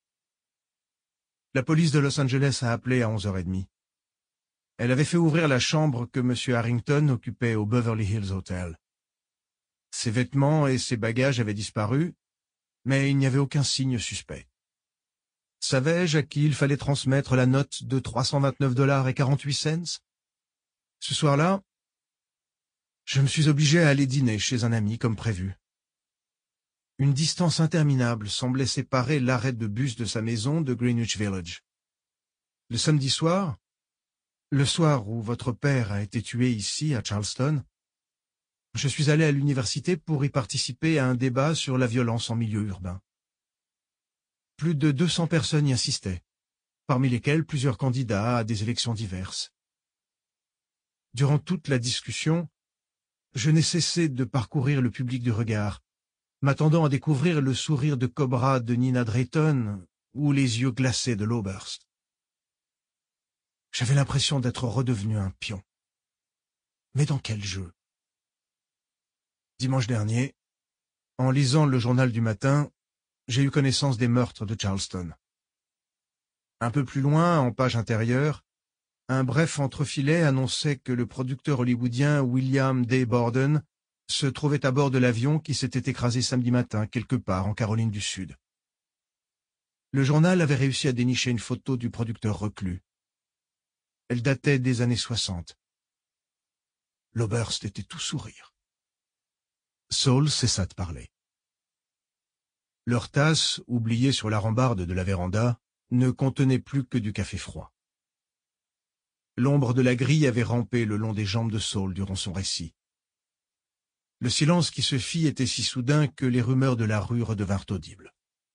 La police de Los Angeles a appelé à onze heures trente. Elle avait fait ouvrir la chambre que M. Harrington occupait au Beverly Hills Hotel. Ses vêtements et ses bagages avaient disparu, mais il n'y avait aucun signe suspect. Savais-je à qui il fallait transmettre la note de trois cent vingt-neuf dollars et quarante-huit cents? Ce soir-là, je me suis obligé à aller dîner chez un ami comme prévu. Une distance interminable semblait séparer l'arrêt de bus de sa maison de Greenwich Village. Le samedi soir, le soir où votre père a été tué ici, à Charleston, je suis allé à l'université pour y participer à un débat sur la violence en milieu urbain. Plus de deux cents personnes y assistaient, parmi lesquelles plusieurs candidats à des élections diverses. Durant toute la discussion, je n'ai cessé de parcourir le public du regard, m'attendant à découvrir le sourire de cobra de Nina Drayton ou les yeux glacés de l'Oberst. J'avais l'impression d'être redevenu un pion. Mais dans quel jeu? Dimanche dernier, en lisant le journal du matin, j'ai eu connaissance des meurtres de Charleston. Un peu plus loin, en page intérieure, un bref entrefilet annonçait que le producteur hollywoodien William D. Borden se trouvait à bord de l'avion qui s'était écrasé samedi matin quelque part en Caroline du Sud. Le journal avait réussi à dénicher une photo du producteur reclus. Elle datait des années soixante. L'Oberst était tout sourire. Saul cessa de parler. Leur tasse, oubliée sur la rambarde de la véranda, ne contenait plus que du café froid. L'ombre de la grille avait rampé le long des jambes de Saul durant son récit. Le silence qui se fit était si soudain que les rumeurs de la rue redevinrent audibles.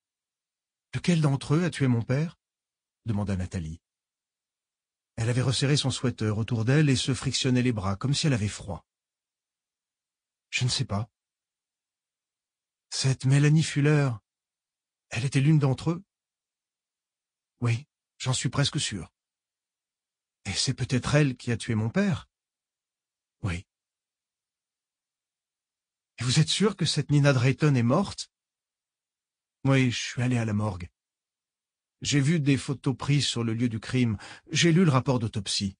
« Lequel d'entre eux a tué mon père ?» demanda Nathalie. Elle avait resserré son sweater autour d'elle et se frictionnait les bras comme si elle avait froid. « Je ne sais pas. » Cette Mélanie Fuller, elle était l'une d'entre eux? Oui, j'en suis presque sûr. Et c'est peut-être elle qui a tué mon père? Oui. Et vous êtes sûr que cette Nina Drayton est morte? Oui, je suis allé à la morgue. J'ai vu des photos prises sur le lieu du crime. J'ai lu le rapport d'autopsie.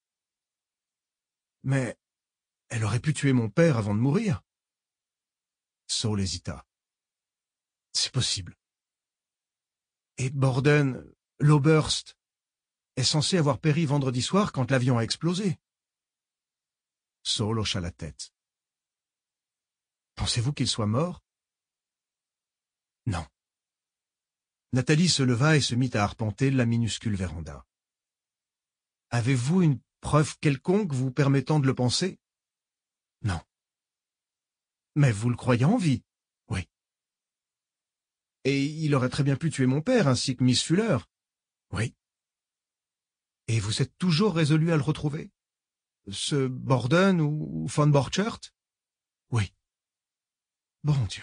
Mais elle aurait pu tuer mon père avant de mourir. Saul hésita. C'est possible. Et Borden, l'Oberst, est censé avoir péri vendredi soir quand l'avion a explosé. Saul hocha la tête. Pensez-vous qu'il soit mort? Non. Nathalie se leva et se mit à arpenter la minuscule véranda. Avez-vous une preuve quelconque vous permettant de le penser? Non. Mais vous le croyez en vie? Oui. Et il aurait très bien pu tuer mon père ainsi que Miss Fuller? Oui. Et vous êtes toujours résolu à le retrouver? Ce Borden ou von Borchert? Oui. Bon Dieu.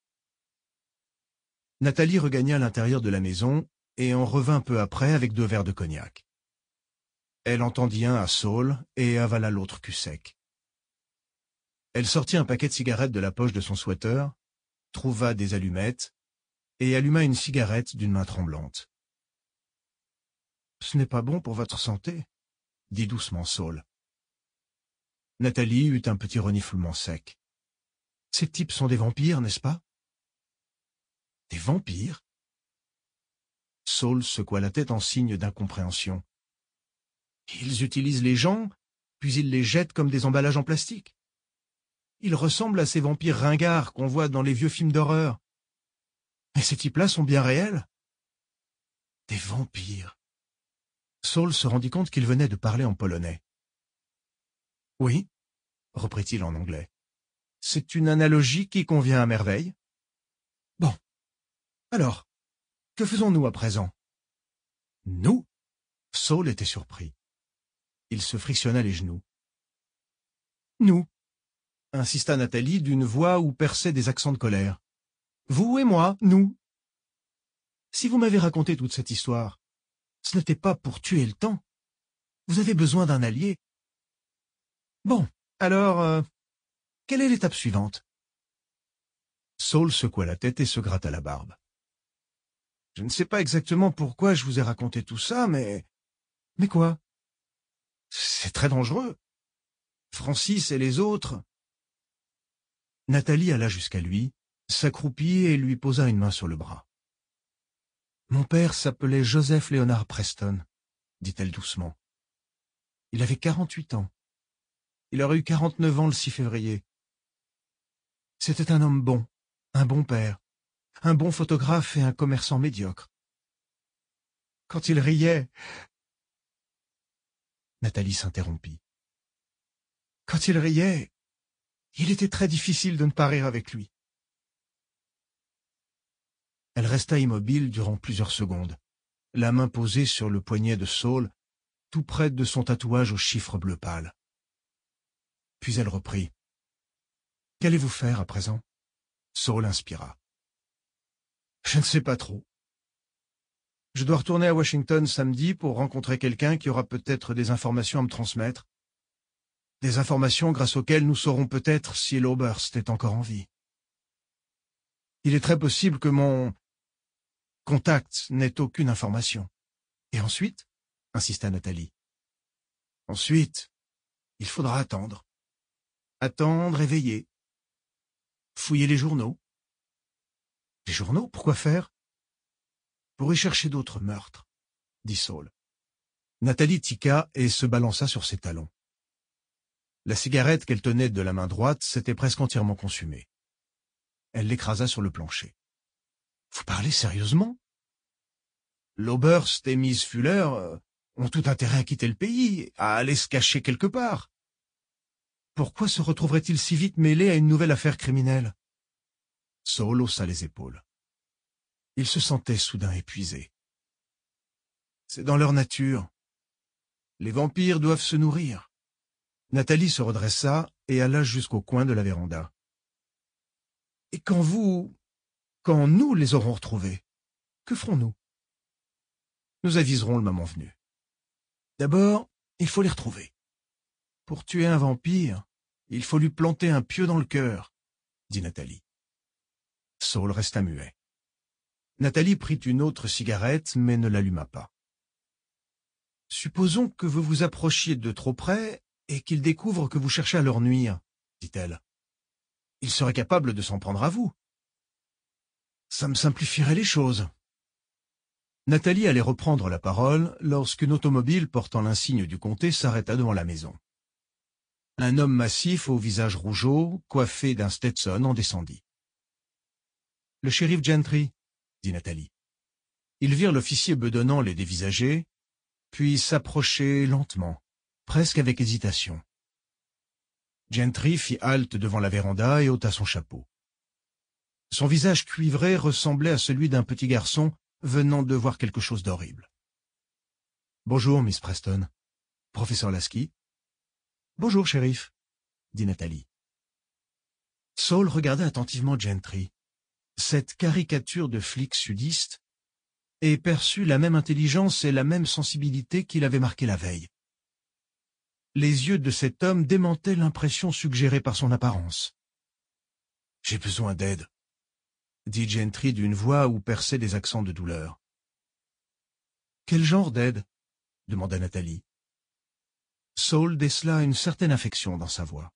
Nathalie regagna l'intérieur de la maison et en revint peu après avec deux verres de cognac. Elle en tendit un à Saul et avala l'autre cul sec. Elle sortit un paquet de cigarettes de la poche de son sweater, trouva des allumettes et alluma une cigarette d'une main tremblante. « Ce n'est pas bon pour votre santé, » dit doucement Saul. Nathalie eut un petit reniflement sec. « Ces types sont des vampires, n'est-ce pas? » Des vampires? Saul secoua la tête en signe d'incompréhension. Ils utilisent les gens, puis ils les jettent comme des emballages en plastique. Ils ressemblent à ces vampires ringards qu'on voit dans les vieux films d'horreur. Mais ces types-là sont bien réels. Des vampires. Saul se rendit compte qu'il venait de parler en polonais. Oui, reprit-il en anglais. C'est une analogie qui convient à merveille. Bon. Alors, que faisons-nous à présent? Nous? Saul était surpris. Il se frictionna les genoux. Nous, insista Nathalie d'une voix où perçaient des accents de colère. Vous et moi, nous. Si vous m'avez raconté toute cette histoire, ce n'était pas pour tuer le temps. Vous avez besoin d'un allié. Bon, alors, euh, quelle est l'étape suivante? Saul secoua la tête et se gratta la barbe. Je ne sais pas exactement pourquoi je vous ai raconté tout ça, mais... Mais quoi? C'est très dangereux. Francis et les autres... Nathalie alla jusqu'à lui, s'accroupit et lui posa une main sur le bras. « Mon père s'appelait Joseph Leonard Preston, » dit-elle doucement. « Il avait quarante-huit ans. Il aurait eu quarante-neuf ans le six février. C'était un homme bon, un bon père, un bon photographe et un commerçant médiocre. Quand il riait... » Nathalie s'interrompit. « Quand il riait, il était très difficile de ne pas rire avec lui. » Elle resta immobile durant plusieurs secondes, la main posée sur le poignet de Saul, tout près de son tatouage au chiffre bleu pâle. Puis elle reprit. « Qu'allez-vous faire à présent ?» Saul inspira. « Je ne sais pas trop. Je dois retourner à Washington samedi pour rencontrer quelqu'un qui aura peut-être des informations à me transmettre. Des informations grâce auxquelles nous saurons peut-être si l'Oberst est encore en vie. Il est très possible que mon contact n'ait aucune information. Et ensuite, insista Nathalie. Ensuite, il faudra attendre. Attendre et veiller. Fouiller les journaux. Les journaux, pourquoi faire? Pour y chercher d'autres meurtres, dit Saul. Nathalie tiqua et se balança sur ses talons. La cigarette qu'elle tenait de la main droite s'était presque entièrement consumée. Elle l'écrasa sur le plancher. « Vous parlez sérieusement? L'Oberst et Miss Fuller euh, ont tout intérêt à quitter le pays, à aller se cacher quelque part. Pourquoi se retrouveraient-ils si vite mêlés à une nouvelle affaire criminelle ?» Saul haussa les épaules. Il se sentait soudain épuisé. « C'est dans leur nature. Les vampires doivent se nourrir. » Nathalie se redressa et alla jusqu'au coin de la véranda. « Et quand vous... quand nous les aurons retrouvés, que ferons-nous? » Nous aviserons le moment venu. D'abord, il faut les retrouver. Pour tuer un vampire, il faut lui planter un pieu dans le cœur, dit Nathalie. Saul resta muet. Nathalie prit une autre cigarette, mais ne l'alluma pas. « Supposons que vous vous approchiez de trop près et qu'ils découvrent que vous cherchez à leur nuire, dit-elle. Ils seraient capables de s'en prendre à vous. Ça me simplifierait les choses. » Nathalie allait reprendre la parole lorsqu'une automobile portant l'insigne du comté s'arrêta devant la maison. Un homme massif au visage rougeau, coiffé d'un Stetson, en descendit. « Le shérif Gentry, » dit Nathalie. Ils virent l'officier bedonnant les dévisager, puis s'approcher lentement, presque avec hésitation. Gentry fit halte devant la véranda et ôta son chapeau. Son visage cuivré ressemblait à celui d'un petit garçon venant de voir quelque chose d'horrible. « Bonjour, Miss Preston. Professeur Lasky. »« Bonjour, shérif, » dit Nathalie. Saul regardait attentivement Gentry, cette caricature de flic sudiste, et perçut la même intelligence et la même sensibilité qu'il avait marquée la veille. Les yeux de cet homme démentaient l'impression suggérée par son apparence. « J'ai besoin d'aide, » dit Gentry d'une voix où perçaient des accents de douleur. « Quel genre d'aide » demanda Nathalie. Saul décela une certaine affection dans sa voix.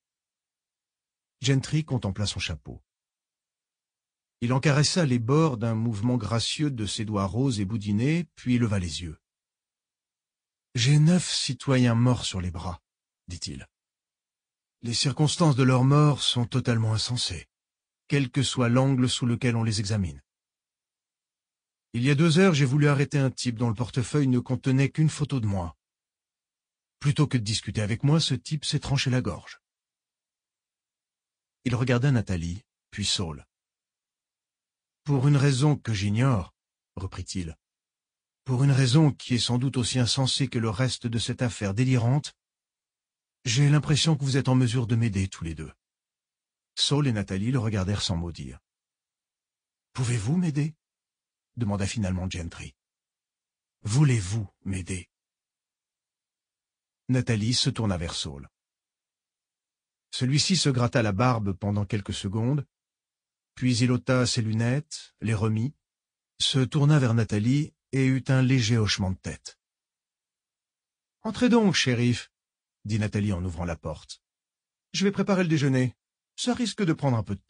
Gentry contempla son chapeau. Il en caressa les bords d'un mouvement gracieux de ses doigts roses et boudinés, puis leva les yeux. « J'ai neuf citoyens morts sur les bras, » dit-il. « Les circonstances de leur mort sont totalement insensées, quel que soit l'angle sous lequel on les examine. Il y a deux heures, j'ai voulu arrêter un type dont le portefeuille ne contenait qu'une photo de moi. Plutôt que de discuter avec moi, ce type s'est tranché la gorge. » Il regarda Nathalie, puis Saul. « Pour une raison que j'ignore, » reprit-il, « pour une raison qui est sans doute aussi insensée que le reste de cette affaire délirante, j'ai l'impression que vous êtes en mesure de m'aider tous les deux. » Saul et Nathalie le regardèrent sans mot dire. « Pouvez-vous m'aider » demanda finalement Gentry. « Voulez-vous m'aider » Nathalie se tourna vers Saul. Celui-ci se gratta la barbe pendant quelques secondes, puis il ôta ses lunettes, les remit, se tourna vers Nathalie et eut un léger hochement de tête. « Entrez donc, shérif, » dit Nathalie en ouvrant la porte. « Je vais préparer le déjeuner. Ça risque de prendre un peu de temps. »